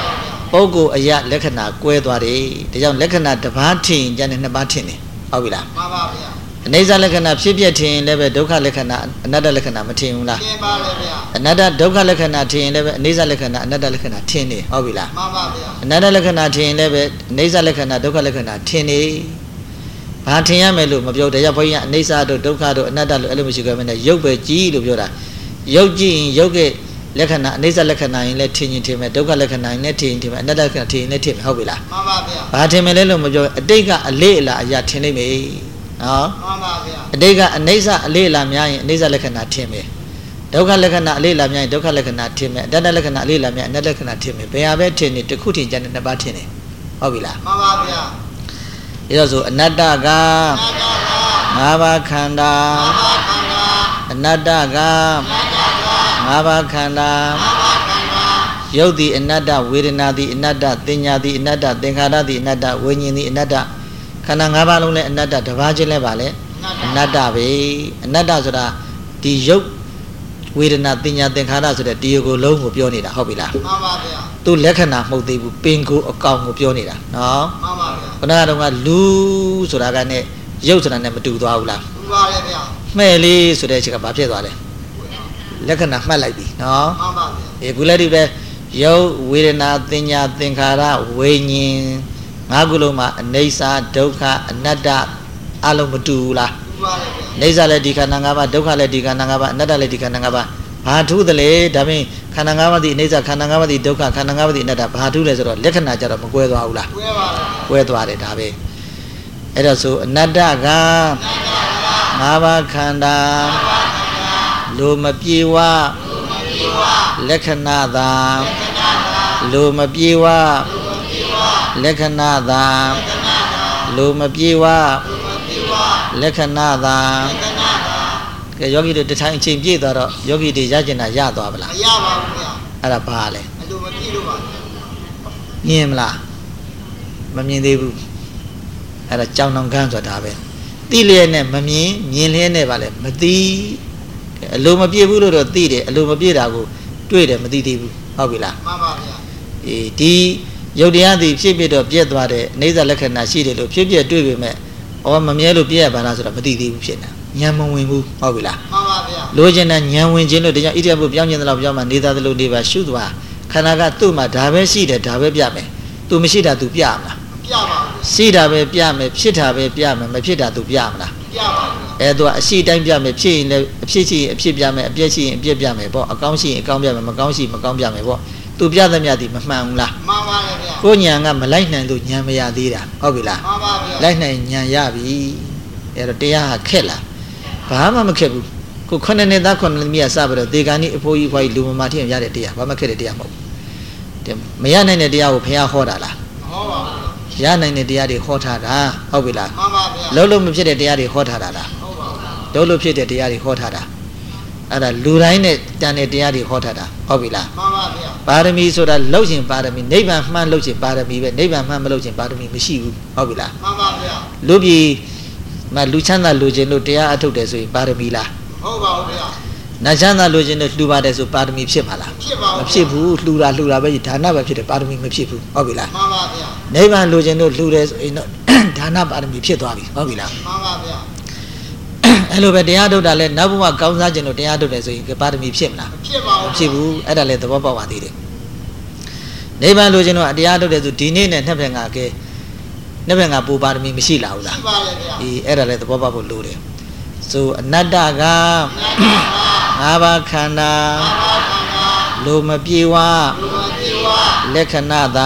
ပုဂ္ဂိုလ်အရာလက္ခဏာကွဲသွားတယ်ဒါကြောင့်လက္ခဏာတစ်ပါးထင်ကြတဲ့နှစ်ပါးထင်တယ်ဟုတ်ပြီလားမှန်ပါဗျာအနေစာလက္ခဏာဖြစ်ပြထင်လည်းပဲဒုက္ခလက္ခဏာအနတ္တလက္ခဏာမထင်ဘူးလားထင်ပါလေဗျာအနတ္တဒုက္ခလက္ခဏာထင်လည်းပဲအနေစာလက္ခဏာအနတ္တလက္ခဏာထင်တယ်ဟုတ်ပြီလားမှန်ပါဗျာအနတ္တလက္ခဏာထင်လည်းပဲအနေစာလက္ခဏာဒုက္ခလက္ခဏာထင်တယ်ဘာထင်ရမယ်လို့မပြောတရားဘုန်းကြီးကအနေစာတို့ဒုက္ခတို့အနတ္တလို့အဲ့လိုမရှိကြဘဲနဲ့ရုပ်ပဲကြည်လို့ပြောတာရုပ်ကြည့်ရင်ရုပ်ကလက္ခဏာအနေစာလက္ခဏာရင်လည်းထင်ရင်ထင်မယ်ဒုက္ခလက္ခဏာရင်လည်းထင်ရင်ထင်မယ်အနတ္တလက္ခဏာထင်ရင်လည်းထင်မယ်ဟုတ်ပြီလားမှန်ပါဗျာဘာထင်မယ်လဲလို့မပြောအတိတ်ကအလေးအလာအရာထင်လိမ့်မယ်နော်မှန်ပါဗျာအတိတ်ကအနိစ္စအလေးအလာများရင်အနိစ္စလက္ခဏာထင်မယ်ဒုက္ခလက္ခဏာအလေးအလာများရင်ဒုက္ခလက္ခဏာထင်မယ်အတ္တလက္ခဏာအလေးအလာများအနတ္တလက္ခဏာထင်မယ်ဘယ်ဟာပဲထင်နေတစ်ခုထင်ကြတဲ့နှစ်ပါးထင်တယ်ဟုတ်ပြီလားမှန်ပါဗျာဒါဆိုအနတ္တကငါးပါးခန္ဓာအနတ္တကငါးပါးခန္ဓာရုပ်သည်အနတ္တဝေဒနာသည်အနတ္တသင်ညာသည်အနတ္တသင်္ခါရသည်အနတ္တဝိညာဉ်သည်အနတ္တခန္ဓာ၅ပါးလုံးလည်းအနတ္တတစ်ပါးချင်းလည်းပါလေအနတ္တပဲအနတ္တဆိုတာဒီရုပ်ဝေဒနာသင်ညာသင်္ခါရဆိုတဲ့တရားကိုလုံးကိုပြောနေတာဟုတ်ပြီလားမှန်ပါဗျာသူလက္ခဏာမဟုတ်သေးဘူးပင်ကိုအကောင်ကိုပြောနေတာနော်မှန်ပါဗျာခဏတုန်းကလူဆိုတာကနဲ့ရုပ်ဆိုတာနဲ့မတူသွားဘူးလားတူပါရဲ့ဗျာမှဲ့လေးဆိုတဲ့အချက်ကဘာဖြစ်သွားလဲလက္ခဏာမှတ်လိုက်ပြီနော်မှန်ပါဗျာအေးခုလည်းဒီပဲရုပ်ဝေဒနာသင်ညာသင်္ခါရဝိညာဉ်ငါးခုလုံးမှာအနိစ္စဒုက္ခအနတ္တအလုံးမတူဘူးလားတူပါရဲ့ဗျာအနိစ္စလည်းဒီခန္ဓာ၅ပါးဒုက္ခလည်းဒီခန္ဓာ၅ပါးအနတ္တလည်းဒီခန္ဓာ၅ပါးဘာထူးသလဲဒါဖြင့်ခန္ဓာ၅ပါးဒီအနိစ္စခန္ဓာ၅ပါးဒီဒုက္ခခန္ဓာ၅ပါးဒီအနတ္တဘာထူးလဲဆိုတော့လက္ခဏာကြတော့မကွဲသွားဘူးလားကွဲပါလားကွဲသွားတယ်ဒါပဲအဲ့တော့ဆိုအနတ္တကငါးပါးခန္ဓာလိုမပြေဝလက္ခဏာသာလိုမပြေဝလက္ခဏာသာလိုမပြေဝလက္ခဏာသာကဲယောဂီတို့တထိုင်အချိန်ပြည့်သွားတော့ယောဂီတွေရကျင်တာရသွားပါလားမရပါဘူးဗျာအဲ့ဒါဘာလဲအလိုမပြေလို့ပါမြင်မလားမမြင်သေးဘူးအဲ့ဒါကြောင်တောင်ခန်းဆိုတာပဲသိလျက်နဲ့မမြင်မြင်လျက်နဲ့ပါလေမသိအလိုမပြေဘူးလို့တော့သိတယ်အလိုမပြေတာကိုတွေ့တယ်မသိသေးဘူးဟုတ်ပြီလားမှန်ပါဗျာအေးဒီယုတ်တရားသည်ဖြစ်ဖြစ်တော့ပြက်သွားတဲ့အိဋ္ဌလက္ခဏာရှိတယ်လို့ဖြစ်ဖြစ်တွေ့ပေမဲ့ဩမမြဲလို့ပြက်ရပါလားဆိုတော့မသိသေးဘူးဖြစ်နေဉာဏ်မဝင်ဘူးဟုတ်ပြီလားမှန်ပါဗျာလိုချင်တဲ့ဉာဏ်ဝင်ခြင်းလို့တရားဣတိယဘုပြောင်းခြင်းတလို့ပြောင်းမှနေသားသလိုနေပါရှုသွားခန္ဓာကသူ့မှာဒါပဲရှိတယ်ဒါပဲပြမယ်သူမရှိတာသူပြမလားပြပါဘူးရှိတာပဲပြမယ်ဖြစ်တာပဲပြမယ်မဖြစ်တာသူပြမလားပြပါဘူးအဲသူကအရှိတိုင်းပြမယ်ဖြစ်ရင်လည်းအဖြစ်ရှိရင်အဖြစ်ပြမယ်အပြည့်ရှိရင်အပြည့်ပြမယ်ပေါ့အကောင်းရှိရင်အကောင်းပြမယ်မကောင်းရှိမကောင်းပြမယ်ပေါ့သူပြသမျှဒီမမှန်ဘူးလားမှန်ပါလေဗျာကိုဉာဏ်ကမလိုက်နိုင်လို့ဉာဏ်မရသေးတာဟုတ်ပြီလားမှန်ပါဗျာလိုက်နိုင်ဉာဏ်ရပြီအဲတော့တရားဟာခက်လားဘာမှမခက်ဘူးကိုခုနှစ်နှစ်သားခုနှစ်နှစ်မြတ်စပြီးတော့ဒေဂာနိအဖိုးကြီးဖွားကြီးလူမမာထင်ရတဲ့တရားဘာမှခက်တဲ့တရားမဟုတ်ဘူးမရနိုင်တဲ့တရားကိုဘုရားဟောတာလားမဟောပါဘူးရနိုင်တဲ့တရားတွေဟောထားတာဟုတ်ပြီလားမှန်ပါဗျာလုံးလုံးမဖြစ်တဲ့တရားတွေဟောထားတာလားဟုတ်ပါဘူးလုံးလုံးဖြစ်တဲ့တရားတွေဟောထားတာအဲ့ဒါလူတိုင်းနဲ့တန်တဲ့တရားတွေဟောထားတာဟုတ်ပြီလားမှန်ပါဗျာပါရမီဆိုတာလှုပ်ရှင်ပါရမီနိဗ္ဗာန်မှန်လှုပ်ရှင်ပါရမီပဲနိဗ္ဗာန်မှန်မလှုပ်ရှင်ပါရမီမရှိဘူးဟုတ်ပြီလားမှန်ပါဗျာလူပြည်မလူချမ်းသာလူချင်းတို့တရားအထုတ်တယ်ဆိုရင်ပါရမီလားဟုတ်ပါဘူးဗျာနတ်ချမ်းသာလူချင်းတို့လှူပါတယ်ဆိုပါရမီဖြစ်မှာလားဖြစ်ပါဘူးမဖြစ်ဘူးလှူတာလှူတာပဲဒါနပဲဖြစ်တယ်ပါရမီမဖြစ်ဘူးဟုတ်ပြီလားမှန်ပါဗျာနိဗ္ဗာန်လူချင်းတို့လှူတယ်ဆိုရင်တော့ဒါနပါရမီဖြစ်သွားပြီဟုတ်ပြီလားမှန်ပါဗျာအဲ့လိုပဲတရားထုတ်တာလဲနောက်ဘဝကောင်းစားခြင်းတို့တရားထုတ်တယ်ဆိုရင်ပါရမီဖြစ်မလားမဖြစ်ပါဘူးမဖြစ်ဘူးအဲ့ဒါလဲသဘောပေါက်ပါသေးတယ်နိဗ္ဗာန်လူချင်းတို့တရားထုတ်တယ်ဆိုဒီနေ့နဲ့နှစ်ဖက်ကကဲနှစ်ဖက်ကပူပါရမီမရှိလာဘူးလားရှိပါရဲ့ဗျာအေးအဲ့ဒါလဲသဘောပေါက်ဖို့လိုတယ်ဆိုအနတ္တကငါးပါးခန္ဓာလိုမပြေဝလက္ခဏာသာ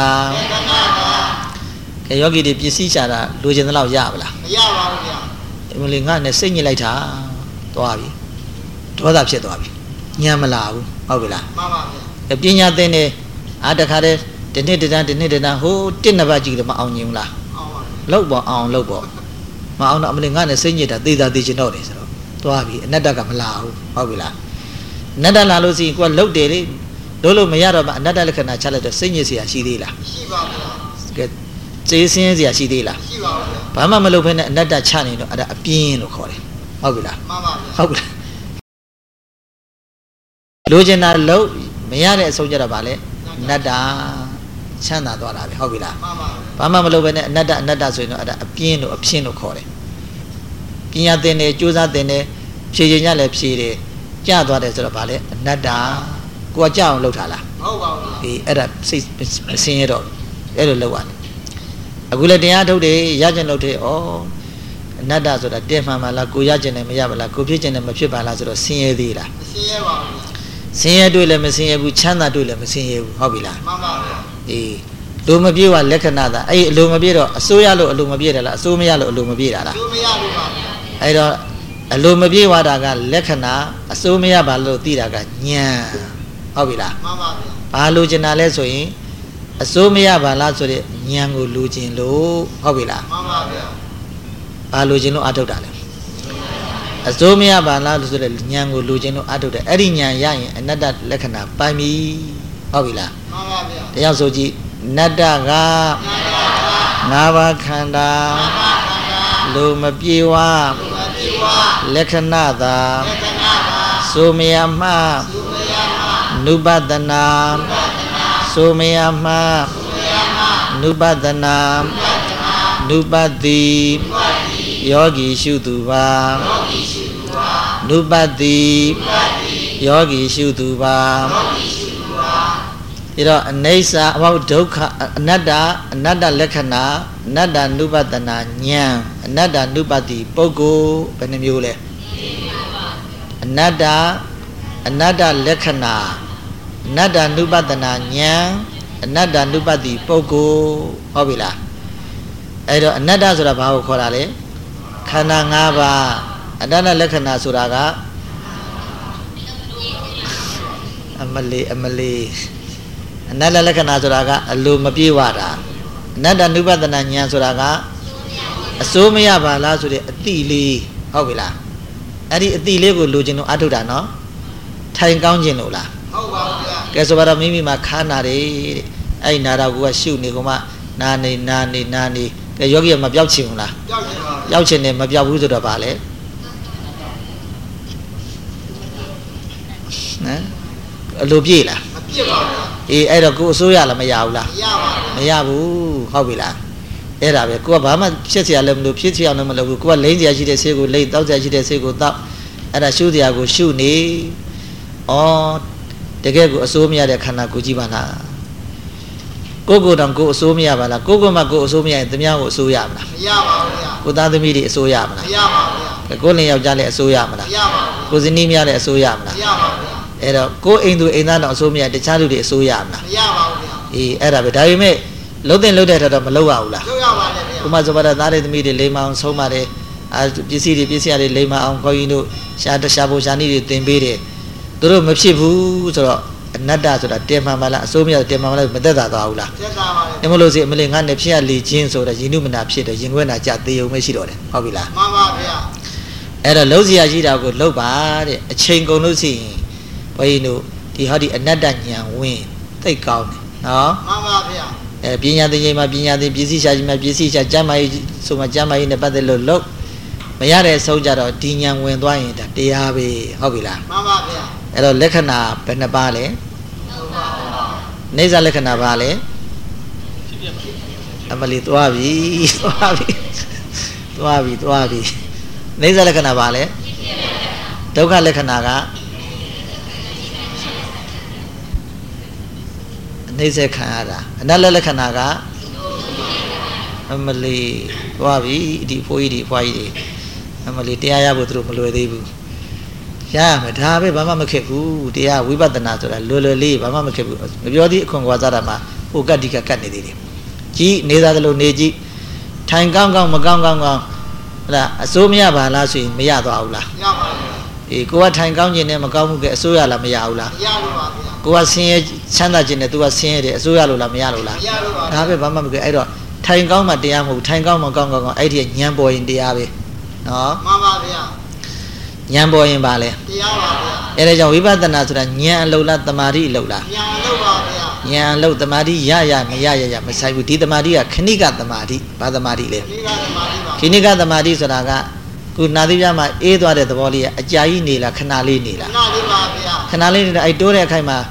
ကဲယောဂီတွေပစ္စည်းချတာလိုချင်သလောက်ရပါလားမရပါဘူးဗျာအမလီငါနဲ့စိတ်ညစ်လိုက်တာသွားပြီဒေါသဖြစ်သွားပြီညံမလာဘူးဟုတ်ပြီလားမှန်ပါဗျာပညာသင်နေအားတခါတည်းဒီနေ့တန်းဒီနေ့တန်းဟိုတစ်နှစ်ပတ်ကြည့်တယ်မအောင်ညင်ဘူးလားအောင်ပါလောက်ပေါ့အောင်လောက်ပေါ့မအောင်တော့အမလီငါနဲ့စိတ်ညစ်တာသေတာသေချင်တော့တယ်ဆိုတော့သွားပြီအနတ္တကမလာဘူးဟုတ်ပြီလားအနတ္တလာလို့စီကိုကလှုပ်တယ်လေလို့လို့မရတော့မှအနတ္တလက္ခဏာချလိုက်တော့စိတ်ညစ်เสียရှိသေးလားရှိပါဗျာကဲကျေးစင်းเสียရှိသေးလားရှိပါဗျာဘာမှမလုပ်ဖ ೇನೆ အနတ္တချနေတော့အဲ့ဒါအပြင်းလို့ခေါ်တယ်ဟုတ်ပြီလားမှန်ပါဗျာဟုတ်ပြီလိုချင်တာလို့မရတဲ့အဆုံးကြတော့ဗာလဲအနတ္တချမ်းသာသွားတာပဲဟုတ်ပြီလားမှန်ပါဘာမှမလုပ်ဘဲနဲ့အနတ္တအနတ္တဆိုရင်တော့အဲ့ဒါအပြင်းတို့အဖြင်းတို့ခေါ်တယ်ပညာသင်တယ်ကြိုးစားသင်တယ်ဖြည့်ရင်ညလည်းဖြည့်တယ်ကြာသွားတယ်ဆိုတော့ဗာလဲအနတ္တကိုကကြောက်အောင်လုပ်ထားလားဟုတ်ပါဘူးဒီအဲ့ဒါစိတ်မစင်းရတော့အဲ့လိုလုပ်ရတယ်အခုလည်းတရားထုတ်တယ်ရကျင်လုပ်တယ်ဩအနတ္တဆိုတာတင်မှန်ပါလားကိုရကျင်တယ်မရပါလားကိုဖြစ်ကျင်တယ်မဖြစ်ပါလားဆိုတော့ဆင်းရဲသေးလားမစင်းရဲပါဘူးဆင်းရဲတွေ့လည်းမဆင်းရဲဘူးချမ်းသာတွေ့လည်းမဆင်းရဲဘူးဟုတ်ပြီလားမှန်ပါဗျာအေးလူမပြေဝလက္ခဏာသာအဲ့အလိုမပြေတော့အစိုးရလို့အလိုမပြေတယ်လားအစိုးမရလို့အလိုမပြေတာလားသူမရလို့ပါဗျာအဲ့တော့အလိုမပြေဝတာကလက္ခဏာအစိုးမရပါလို့သိတာကဉာဏ်ဟုတ်ပြီလားမှန်ပါဗျာဘာလိုချင်တာလဲဆိုရင်အစိုးမရပါလားဆိုတဲ့ဉာဏ်ကိုလိုချင်လို့ဟုတ်ပြီလားမှန်ပါဗျာဘာလိုချင်လို့အထုတ်တာလဲအစိုးမရပါလားလို့ဆိုတဲ့ဉာဏ်ကိုလိုချင်လို့အထုတ်တယ်အဲ့ဒီဉာဏ်ရရင်အနတ္တလက္ခဏာပိုင်ပြီဟုတ်ပြီလားမှန်ပါဗျာတရားဆိုကြည့်နတ္တကငါးပါးခန္ဓာလိုမပြေဝလက္ခဏာသာဆိုမယမှနုပဒနာဆိုမယမှနုပဒနာနုပတိယောဂီရှုသူပါနုပတိယောဂီရှုသူပါဒါတော့အနိစ္စအဘောဒုက္ခအနတ္တအနတ္တလက္ခဏာအနတ္တနုပဒနာဉာဏ်အနတ္တနုပတိပုဂ္ဂိုလ်ဘယ်နှမျိုးလဲအနတ္တအနတ္တလက္ခဏာအနတ္တနုပဒနာဉာဏ်အနတ္တနုပတိပုဂ္ဂိုလ်ဟုတ်ပြီလားအဲ့တော့အနတ္တဆိုတာဘာကိုခေါ်တာလဲခန္ဓာ၅ပါးအနတ္တလက္ခဏာဆိုတာကအမလေးအမလေးအနတ္တလက္ခဏာဆိုတာကအလိုမပြေဝတာအနတ္တနုပဒနာဉာဏ်ဆိုတာကအစိုးမရပါလားဆိုတဲ့အတိလေးဟုတ်ပြီလားအဲ့ဒီအတိလေးကိုလိုချင်လို့အထုတ်တာနော်ထိုင်ကောင်းခြင်းလို့လားဟုတ်ပါဘူးဗျာကဲဆိုပါတော့မိမိမှာခါနာတယ်တဲ့အဲ့ဒီနာတာကိုကရှုနေကောင်မနာနေနာနေနာနေကဲယောဂီကမပြောက်ချင်ဘူးလားကြောက်ချင်ပါဗျာပြောက်ချင်တယ်မပြောက်ဘူးဆိုတော့ဗာလေနော်အလိုပြေးလားမပြစ်ပါဗျာအေးအဲ့တော့ကိုအစိုးရလားမရဘူးလားမရပါဘူးမရဘူးဟုတ်ပြီလားအဲ့ဒါပဲကိုကဘာမှဖြစ်เสียလည်းမလို့ဖြစ်เสียလည်းမလုပ်ဘူးကိုကလိမ့်เสียရှိတဲ့ဆေးကိုလိမ့်တောက်เสียရှိတဲ့ဆေးကိုတောက်အဲ့ဒါရှုเสียကိုရှုနေဩတကယ်ကိုအစိုးမရတဲ့ခန္ဓာကိုကြည့်ပါလားကိုကိုတောင်ကိုအစိုးမရပါလားကိုကိုမှကိုအစိုးမရရင်သမ ्या ကိုအစိုးရမလားမရပါဘူးဗျာကိုသားသမီးတွေအစိုးရမမလားရပါဘူးဗျာကိုလင်ယောက်ျားလည်းအစိုးရမလားမရပါဘူးကိုဇနီးများလည်းအစိုးရမမလားရပါဘူးဗျာအဲ့တော့ကိုအိမ်သူအိမ်သားတော့အစိုးမရတခြားလူတွေအစိုးရမလားမရပါဘူးဗျာအေးအဲ့ဒါပဲဒါပေမဲ့လုံးတင်လုံးတဲ့ထက်တော့မလုံးရဘူးလားလုပ်ရပါလေဗျာဥမာဆိုပါတော့သားတွေသမီးတွေလိမ္မာအောင်ဆုံးပါတယ်အာပစ္စည်းတွေပစ္စည်းတွေလိမ္မာအောင်ခေါင်းကြီးတို့ရှားတရှားဖို့ရှားနည်းတွေသင်ပေးတယ်သူတို့မဖြစ်ဘူးဆိုတော့အနတ္တဆိုတာတင်မှန်ပါလားအစိုးမရတင်မှန်ပါလားမသက်သာသွားဘူးလားသက်သာပါလေအမလို့စီအမလေးငါနဲ့ဖြစ်ရလေချင်းဆိုတော့ယဉ်နုမနာဖြစ်တယ်ရင်ခွဲနာကြသေးုံမရှိတော့တယ်ဟုတ်ပြီလားမှန်ပါဗျာအဲ့တော့လုံးစရာရှိတာကိုလုံးပါတဲ့အချိန်ကုန်လို့ရှိရင်ဘုန်းကြီးတို့ဒီဟောဒီအနတ္တဉာဏ်ဝင်သိတ်ကောင်းတယ်နော်မှန်ပါဗျာအဲပညာသင်ချိန်မှာပညာသင်ပစ္စည်းရှာခြင်းမှာပစ္စည်းရှာကျမ်းမာရေးဆိုမှကျမ်းမာရေးနဲ့ပတ်သက်လို့လုံးမရတဲ့အဆုံးကြတော့ဒီဉာဏ်ဝင်သွားရင်ဒါတရားပဲဟုတ်ပြီလားမှန်ပါဗျာအဲ့တော့လက္ခဏာဘယ်နှပါလဲဟုတ်ပါဘူးနေစာလက္ခဏာပါလဲအမလီသွားပြီသွားပြီသွားပြီသွားပြီနေစာလက္ခဏာပါလဲဒုက္ခလက္ခဏာကအနေစေခံရတာအနတ္တလက္ခဏာကအမလီသွားပြီဒီဖိုးကြီးဒီဖွားကြီးတွေအမလီတရားရဖို့သူတို့မလွယ်သေးဘူးရမယ်ဒါပဲဘာမှမခက်ဘူးတရားဝိပဿနာဆိုတာလွယ်လွယ်လေးဘာမှမခက်ဘူးမပြောသေးအခွန်ကွာစားတာမှာဟိုကတ်ဒီကကတ်နေသေးတယ်ကြီးနေသားသလိုနေကြည့်ထိုင်ကောင်းကောင်းမကောင်းကောင်းကောင်းဟလာအစိုးမရပါလားဆိုရင်မရသွားဘူးလားရပါဗျာအေးကိုကထိုင်ကောင်းခြင်းနဲ့မကောင်းမှုကအစိုးရလားမရဘူးလားမရလို့ပါဗျာကိုကဆင်းရဲချမ်းသာခြင်းနဲ့ तू ကဆင်းရဲတယ်အစိုးရလို့လားမရလို့လားမရလို့ပါဒါပဲဘာမှမကြည့်အဲ့တော့ထိုင်ကောင်းမှတရားမဟုတ်ထိုင်ကောင်းမကောင်းကောင်းကောင်းအဲ့ဒီညံပေါ်ရင်တရားပဲနော်မှန်ပါဗျာညံပေါ်ရင်ပါလဲတရားပါဗျာအဲ့ဒါကြောင့်ဝိပဿနာဆိုတာဉာဏ်အလုံးလားတမာတိအလုံးလားညာလို့ပါဗျာဉာဏ်အလုံးတမာတိရရမရရရမဆိုင်ဘူးဒီတမာတိကခဏိကတမာတိဘာတမာတိလဲဒီကသမာဓိပါခဏိကတမာတိဆိုတာကခုနာသီးပြမှာအေးသွားတဲ့သဘောလေးကအကြာကြီးနေလားခဏလေးနေလားနာလေးပါဗျာခဏလေးနေတာအဲ့တိုးတဲ့အခိုက်မှာ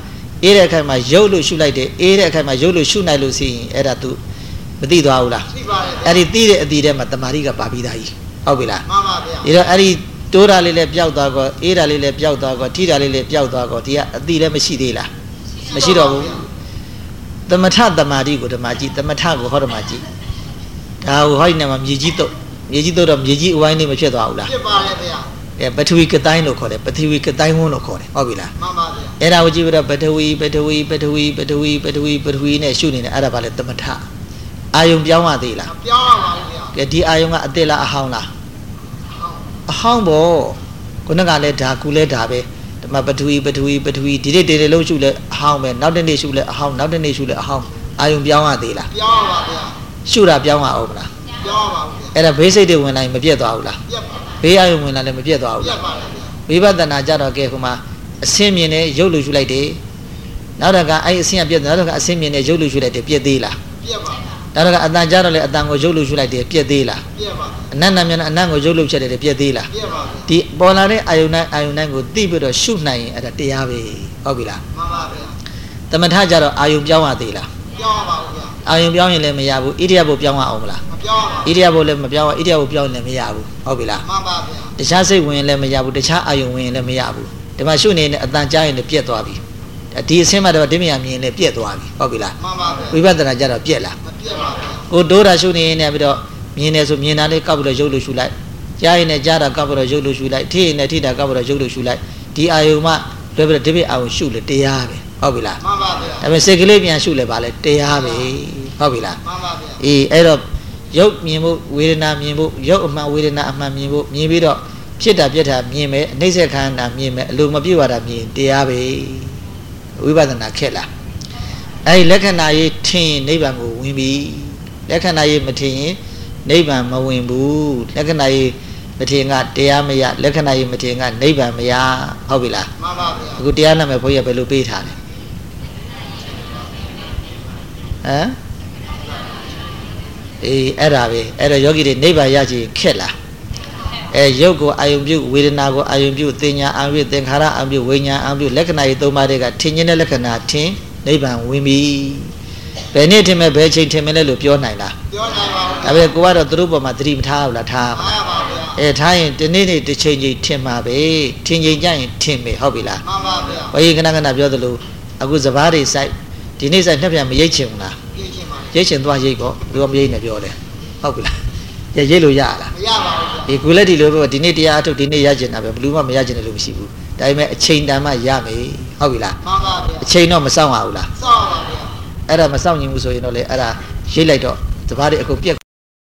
အေးတဲ့အခါမှာရုပ်လို့ရှုလိုက်တယ်အေးတဲ့အခါမှာရုပ်လို့ရှုနိုင်လို့ရှိရင်အဲ့ဒါ तू မသိသွားဘူးလားသိပါတယ်အဲ့ဒီသိတဲ့အတီထဲမှာတမာရီကပါပြီးသားကြီးဟုတ်ပြီလားမှန်ပါဗျာဒါတော့အဲ့ဒီတိုးတာလေးလည်းပျောက်သွားကောအေးတာလေးလည်းပျောက်သွားကောထိတာလေးလည်းပျောက်သွားကောဒီကအတီလည်းမရှိသေးလားမရှိတော့ဘူးသမထတမာရီကိုဓမ္မကြီးသမထကိုဟောဓမ္မကြီးဒါကိုဟောဒီနေ့မှာမြေကြီးတုတ်မြေကြီးတုတ်တော့မြေကြီးအဝိုင်းလေးမဖြစ်သွားဘူးလားဖြစ်ပါတယ်ဗျာအဲပထဝီကတိုင်းလို့ခေါ်တယ်ပထဝီကတိုင်းဝန်းလို့ခေါ်တယ်ဟုတ်ပြီလားမှန်ပါဗျာအဲ့ဒါကိုကြည့်ပြီးတော့ပထဝီပထဝီပထဝီပထဝီပထဝီပထဝီနဲ့ရှုနေတယ်အဲ့ဒါဘာလဲသမထအာယုံပြောင်းရသေးလားပြောင်းရပါဘူးဗျာကဲဒီအာယုံကအစ်စ်လားအဟောင်းလားအဟောင်းပေါ့ခုနကလည်းဒါကူလည်းဒါပဲဒီမှာပထဝီပထဝီပထဝီဒီနေ့တေတေလုံးရှုလဲအဟောင်းပဲနောက်တစ်နေ့ရှုလဲအဟောင်းနောက်တစ်နေ့ရှုလဲအဟောင်းအာယုံပြောင်းရသေးလားပြောင်းပါဗျာရှုတာပြောင်းရအောင်မလားပြောင်းပါဘူးဗျာအဲ့ဒါဘေးစိတ်တွေဝင်လာရင်မပြတ်သွားဘူးလားပြတ်ပါဘေးအာယုံဝင်လာလည်းမပြတ်သွားဘူးပြတ်ပါလေဗျာဝိပဿနာကြတော့ကဲဟိုမှာအစင်းမြင်နဲ့ရုပ်လို့ရှုလိုက်တယ်နောက်တော့ကအဲ့အစင်းကပြတ်နောက်တော့ကအစင်းမြင်နဲ့ရုပ်လို့ရှုလိုက်တယ်ပြတ်သေးလားပြတ်ပါနောက်တော့ကအတန်ကြတော့လေအတန်ကိုရုပ်လို့ရှုလိုက်တယ်ပြတ်သေးလားပြတ်ပါအနတ်နာမြင်အနတ်ကိုရုပ်လို့ချက်တယ်ပြတ်သေးလားပြတ်ပါဒီပေါ်လာတဲ့အာယုန်နဲ့အာယုန်နဲ့ကိုသိပြီးတော့ရှုနိုင်ရင်အဲ့ဒါတရားပဲဟုတ်ပြီလားမှန်ပါဗျာသမထကြတော့အာယုန်ပြောင်းရသေးလားပြောင်းပါဘူးဗျာအာယုန်ပြောင်းရင်လည်းမရဘူးဣရိယာပုပြောင်းရအောင်မလားမပြောင်းပါဘူးဣရိယာပုလည်းမပြောင်းရဣရိယာပုပြောင်းရင်လည်းမရဘူးဟုတ်ပြီလားမှန်ပါဗျာတခြားစိတ်ဝင်ရင်လည်းမရဘူးတခြားအာယုန်ဝင်ရင်လည်းမရဘူးဒီမှာရှုနေတဲ့အတန်ကြားရင်လည်းပြတ်သွားပြီဒီအဆင်းမှာတော့ဒီမြာမြင်လည်းပြတ်သွားပြီဟုတ်ပြီလားမှန်ပါဗျာဝိပဿနာကြတော့ပြတ်လားမပြတ်ပါဘူးကိုဒိုးတာရှုနေနေပြီးတော့မြင်နေဆိုမြင်တာလေးကောက်ပြီးတော့ရုပ်လို့ရှုလိုက်ကြားရင်လည်းကြားတာကောက်ပြီးတော့ရုပ်လို့ရှုလိုက်ထိရင်လည်းထိတာကောက်ပြီးတော့ရုပ်လို့ရှုလိုက်ဒီအာယုံမှလွယ်ပြီးတော့ဒီဘက်အာယုံရှုလေတရားပဲဟုတ်ပြီလားမှန်ပါဗျာဒါပေမဲ့စိတ်ကလေးပြန်ရှုလဲပါလေတရားပဲဟုတ်ပြီလားမှန်ပါဗျာအေးအဲ့တော့ရုပ်မြင်ဖို့ဝေဒနာမြင်ဖို့ရုပ်အမှန်ဝေဒနာအမှန်မြင်ဖို့မြင်ပြီးတော့ဖြစ်တာပြက်တာမြင်မယ်အနှိမ့်ဆက်ခန္ဓာမြင်မယ်အလိုမပြည့်ဝတာမြင်တရားပဲဝိပဿနာခက်လားအဲ့ဒီလက္ခဏာရေးထင်နိဗ္ဗာန်ကိုဝင်ပြီလက္ခဏာရေးမထင်ရင်နိဗ္ဗာန်မဝင်ဘူးလက္ခဏာရေးမထင်ကတရားမရလက္ခဏာရေးမထင်ကနိဗ္ဗာန်မရဟုတ်ပြီလားမှန်ပါဗျာအခုတရားနာမယ်ဘုရားဘယ်လိုပေးထားလဲဟမ်အေးအဲ့ဒါပဲအဲ့တော့ယောဂီတွေနိဗ္ဗာန်ရချင်ခက်လားအဲရုပ်ကိုအာယုံပြုဝေဒနာကိုအာယုံပြုသင်ညာအာယုံပြုသင်္ခါရအာယုံပြုဝိညာဉ်အာယုံပြုလက္ခဏာရေးသုံးပါးတွေကထင်ခြင်းတဲ့လက္ခဏာထင်နိဗ္ဗာန်ဝင်ပြီဘယ်နေ့ထင်မဲ့ဘယ်ချိန်ထင်မဲ့လဲလို့ပြောနိုင်လားပြောနိုင်ပါဘူးဒါပေမဲ့ကိုကတော့သူတို့ပေါ်မှာသတိမထားဘူးလားထားပါပါဗျာအဲထားရင်ဒီနေ့နေ့တစ်ချိန်ချိန်ထင်မှာပဲထင်ချိန်ကြရင်ထင်မယ်ဟုတ်ပြီလားမှန်ပါဗျာဘယ်ခဏခဏပြောသလိုအခုစဘာတွေစိုက်ဒီနေ့စိုက်နှစ်ပြန်မရိတ်ချင်ဘူးလားရိတ်ချင်ပါရိတ်ချင်သွားရိတ်ပေါ့ဘယ်တော့မရိတ်နဲ့ပြောတယ်ဟုတ်ပြီလားရရိတ်လို့ရလားမရပါဘူးဒီကုလက်ဒီလိုပဲဒီနေ့တရားအထုတ်ဒီနေ့ရကျင်တာပဲဘလူးမမရကျင်တယ်လို့မရှိဘူးဒါပေမဲ့အချိန်တန်မှရမယ်ဟုတ်ပြီလားမှန်ပါဗျာအချိန်တော့မစောင့်ရဘူးလားစောင့်ပါဗျာအဲ့ဒါမစောင့်ရင်ဘူးဆိုရင်တော့လေအဲ့ဒါရိတ်လိုက်တော့တပါးတွေအခုပြက်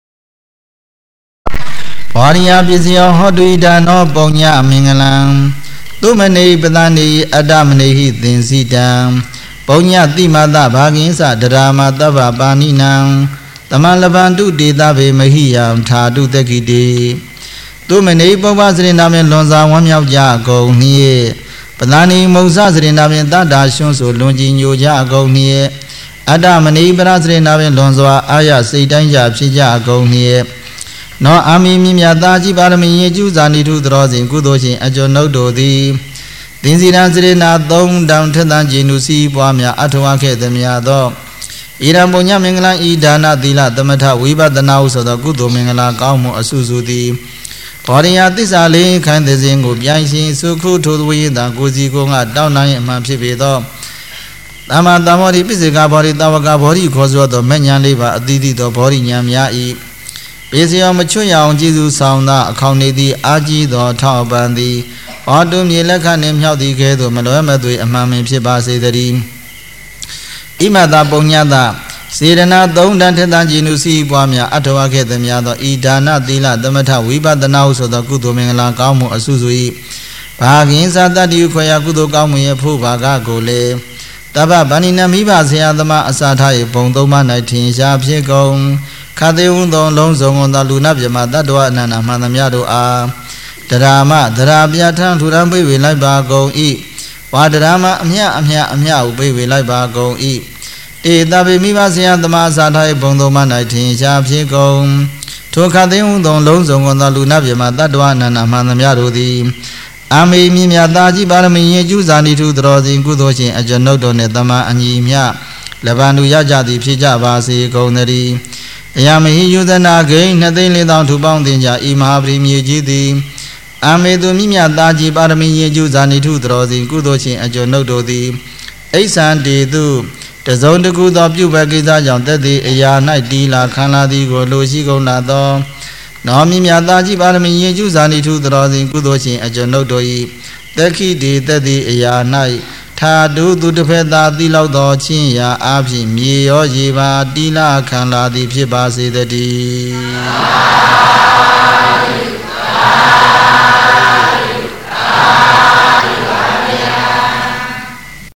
ဘောရိယပစ္စယောဟောတုဣဒနောပုံညမင်္ဂလံသုမနေပသနေအတ္တမနေဟိသင်္စီတံပုံညတိမတဘာဂင်းစဒရာမတဗ္ဗပါဏိနံတမလဗန္တုဒေသဗေမဟိယံထာတုတကိတေသူမနေပုပ္ပစရိနာဖြင့်လွန်စွာဝမ်းမြောက်ကြကုန်နှင့်ပသနိမုံစစရိနာဖြင့်တတ္တာရှွန်းဆိုလွန်ကြည်ညိုကြကုန်နှင့်အတ္တမဏိပရစရိနာဖြင့်လွန်စွာအာရစိတ်တိုင်းကြဖြစ်ကြကုန်နှင့်နောအာမိမြမြတာကြီးပါရမီယေကျူဇာနိထုသရောစဉ်ကုသိုလ်ရှင်အကျော်နှုတ်တို့သည်သင်္စီရန်စရိနာသုံးတောင်ထက်သန်ခြင်းနုစီပွားများအထောက်အခဲ့သည်များသောဣရံပုညမင်္ဂလာဤဒါနသီလသမထဝိပဿနာဟုဆိုသောကုသိုလ်မင်္ဂလာကောင်းမှုအစုစုသည်ဘောရိယသစ္စာလေးခိုင်းသည်စဉ်ကိုပြိုင်ရှင်စုခုထိုသဝိသကိုစီကိုငါတောင်းနိုင်အမှန်ဖြစ်ပေသောသမ္မာသမ္မောဓိပိစိကဘောဓိတဝကဘောဓိခေါ်ဆိုသောမဉ္ဇဉ်လေးပါအသီးသီးသောဘောဓိဉာဏ်များ၏ပေစယောမချွတ်ရအောင်ကျေးဇူးဆောင်သောအခေါင်နေသည်အာကြီးသောထောက်ပံသည်ဘောတုမြေလက်ခနှင့်မြောက်သည်ကဲ့သို့မလွဲမသွေအမှန်ပင်ဖြစ်ပါစေတည်းဣမတပုံညတစေရနာသုံးတန်ထက်တန်ကြည်နုစီပွားများအထောက်အခဲ့သည်များသောဤဒါနသီလသမထဝိပဿနာဟုဆိုသောကုသိုလ်မင်္ဂလာကောင်းမှုအစုစု၏ဘာဂင်္စာတတ္တိခွေယကုသိုလ်ကောင်းမှုရဲ့ဖို့ဘာကကိုလေတပ္ပဗန္နိနမိဘဆရာသမားအစာထား၏ဘုံသုံးပါး၌ထင်ရှားဖြစ်ကုန်ခသေဝံသောလုံးစုံကုန်သောလူနာပြမတတ္တဝအနန္တမှန်သမျှတို့အားတရာမတရာပြထံထူထမ်းပိဝေလိုက်ပါကုန်၏ဝါဒရာမအမြအမြအမြဟုပိဝေလိုက်ပါကုန်၏တေတဗေမိဘဆရာသမားအစာထား၏ဘုံသုံးပါး၌ထင်ရှားဖြစ်ကုန်ထိုခသေဝံသောလုံးစုံကုန်သောလူနာပြမတတ္တဝအနန္တမှန်သမျှတို့သည်အာမေမြင့်မြတ်သားကြီးပါရမီရင်ကျူးစာနိထုတော်စဉ်ကုသိုလ်ရှင်အကျွန်ုပ်တို့နှင့်တမန်အညီမြလဗန္ဓုရကြသည်ဖြစ်ကြပါစေကုန်သတည်းအယမဟိယုဇနာဂိမ်းနှစ်သိန်းလေးသောထူပေါင်းတင်ကြဤမဟာပရိမြေကြီးသည်အာမေသူမြင့်မြတ်သားကြီးပါရမီရင်ကျူးစာနိထုတော်စဉ်ကုသိုလ်ရှင်အကျွန်ုပ်တို့သည်အိဆန်တေသူတစုံတကူသောပြုဘကိစ္စကြောင့်တက်သည့်အရာ၌တီလာခံလာသည်ကိုလိုရှိကုန်လာသောနောမြင့်မြတ်သားကြီးပါရမီရင်ကျူးစာနိထုတော်စဉ်ကုသိုလ်ရှင်အကျွန်ုပ်တို့၏တက်ခိတေတက်သည့်အရာ၌ထာတုသူတစ်ဖက်သာတိလောက်သောချင်းရာအဖြစ်မြေရောရေပါတီလာခံလာသည်ဖြစ်ပါစေတည်း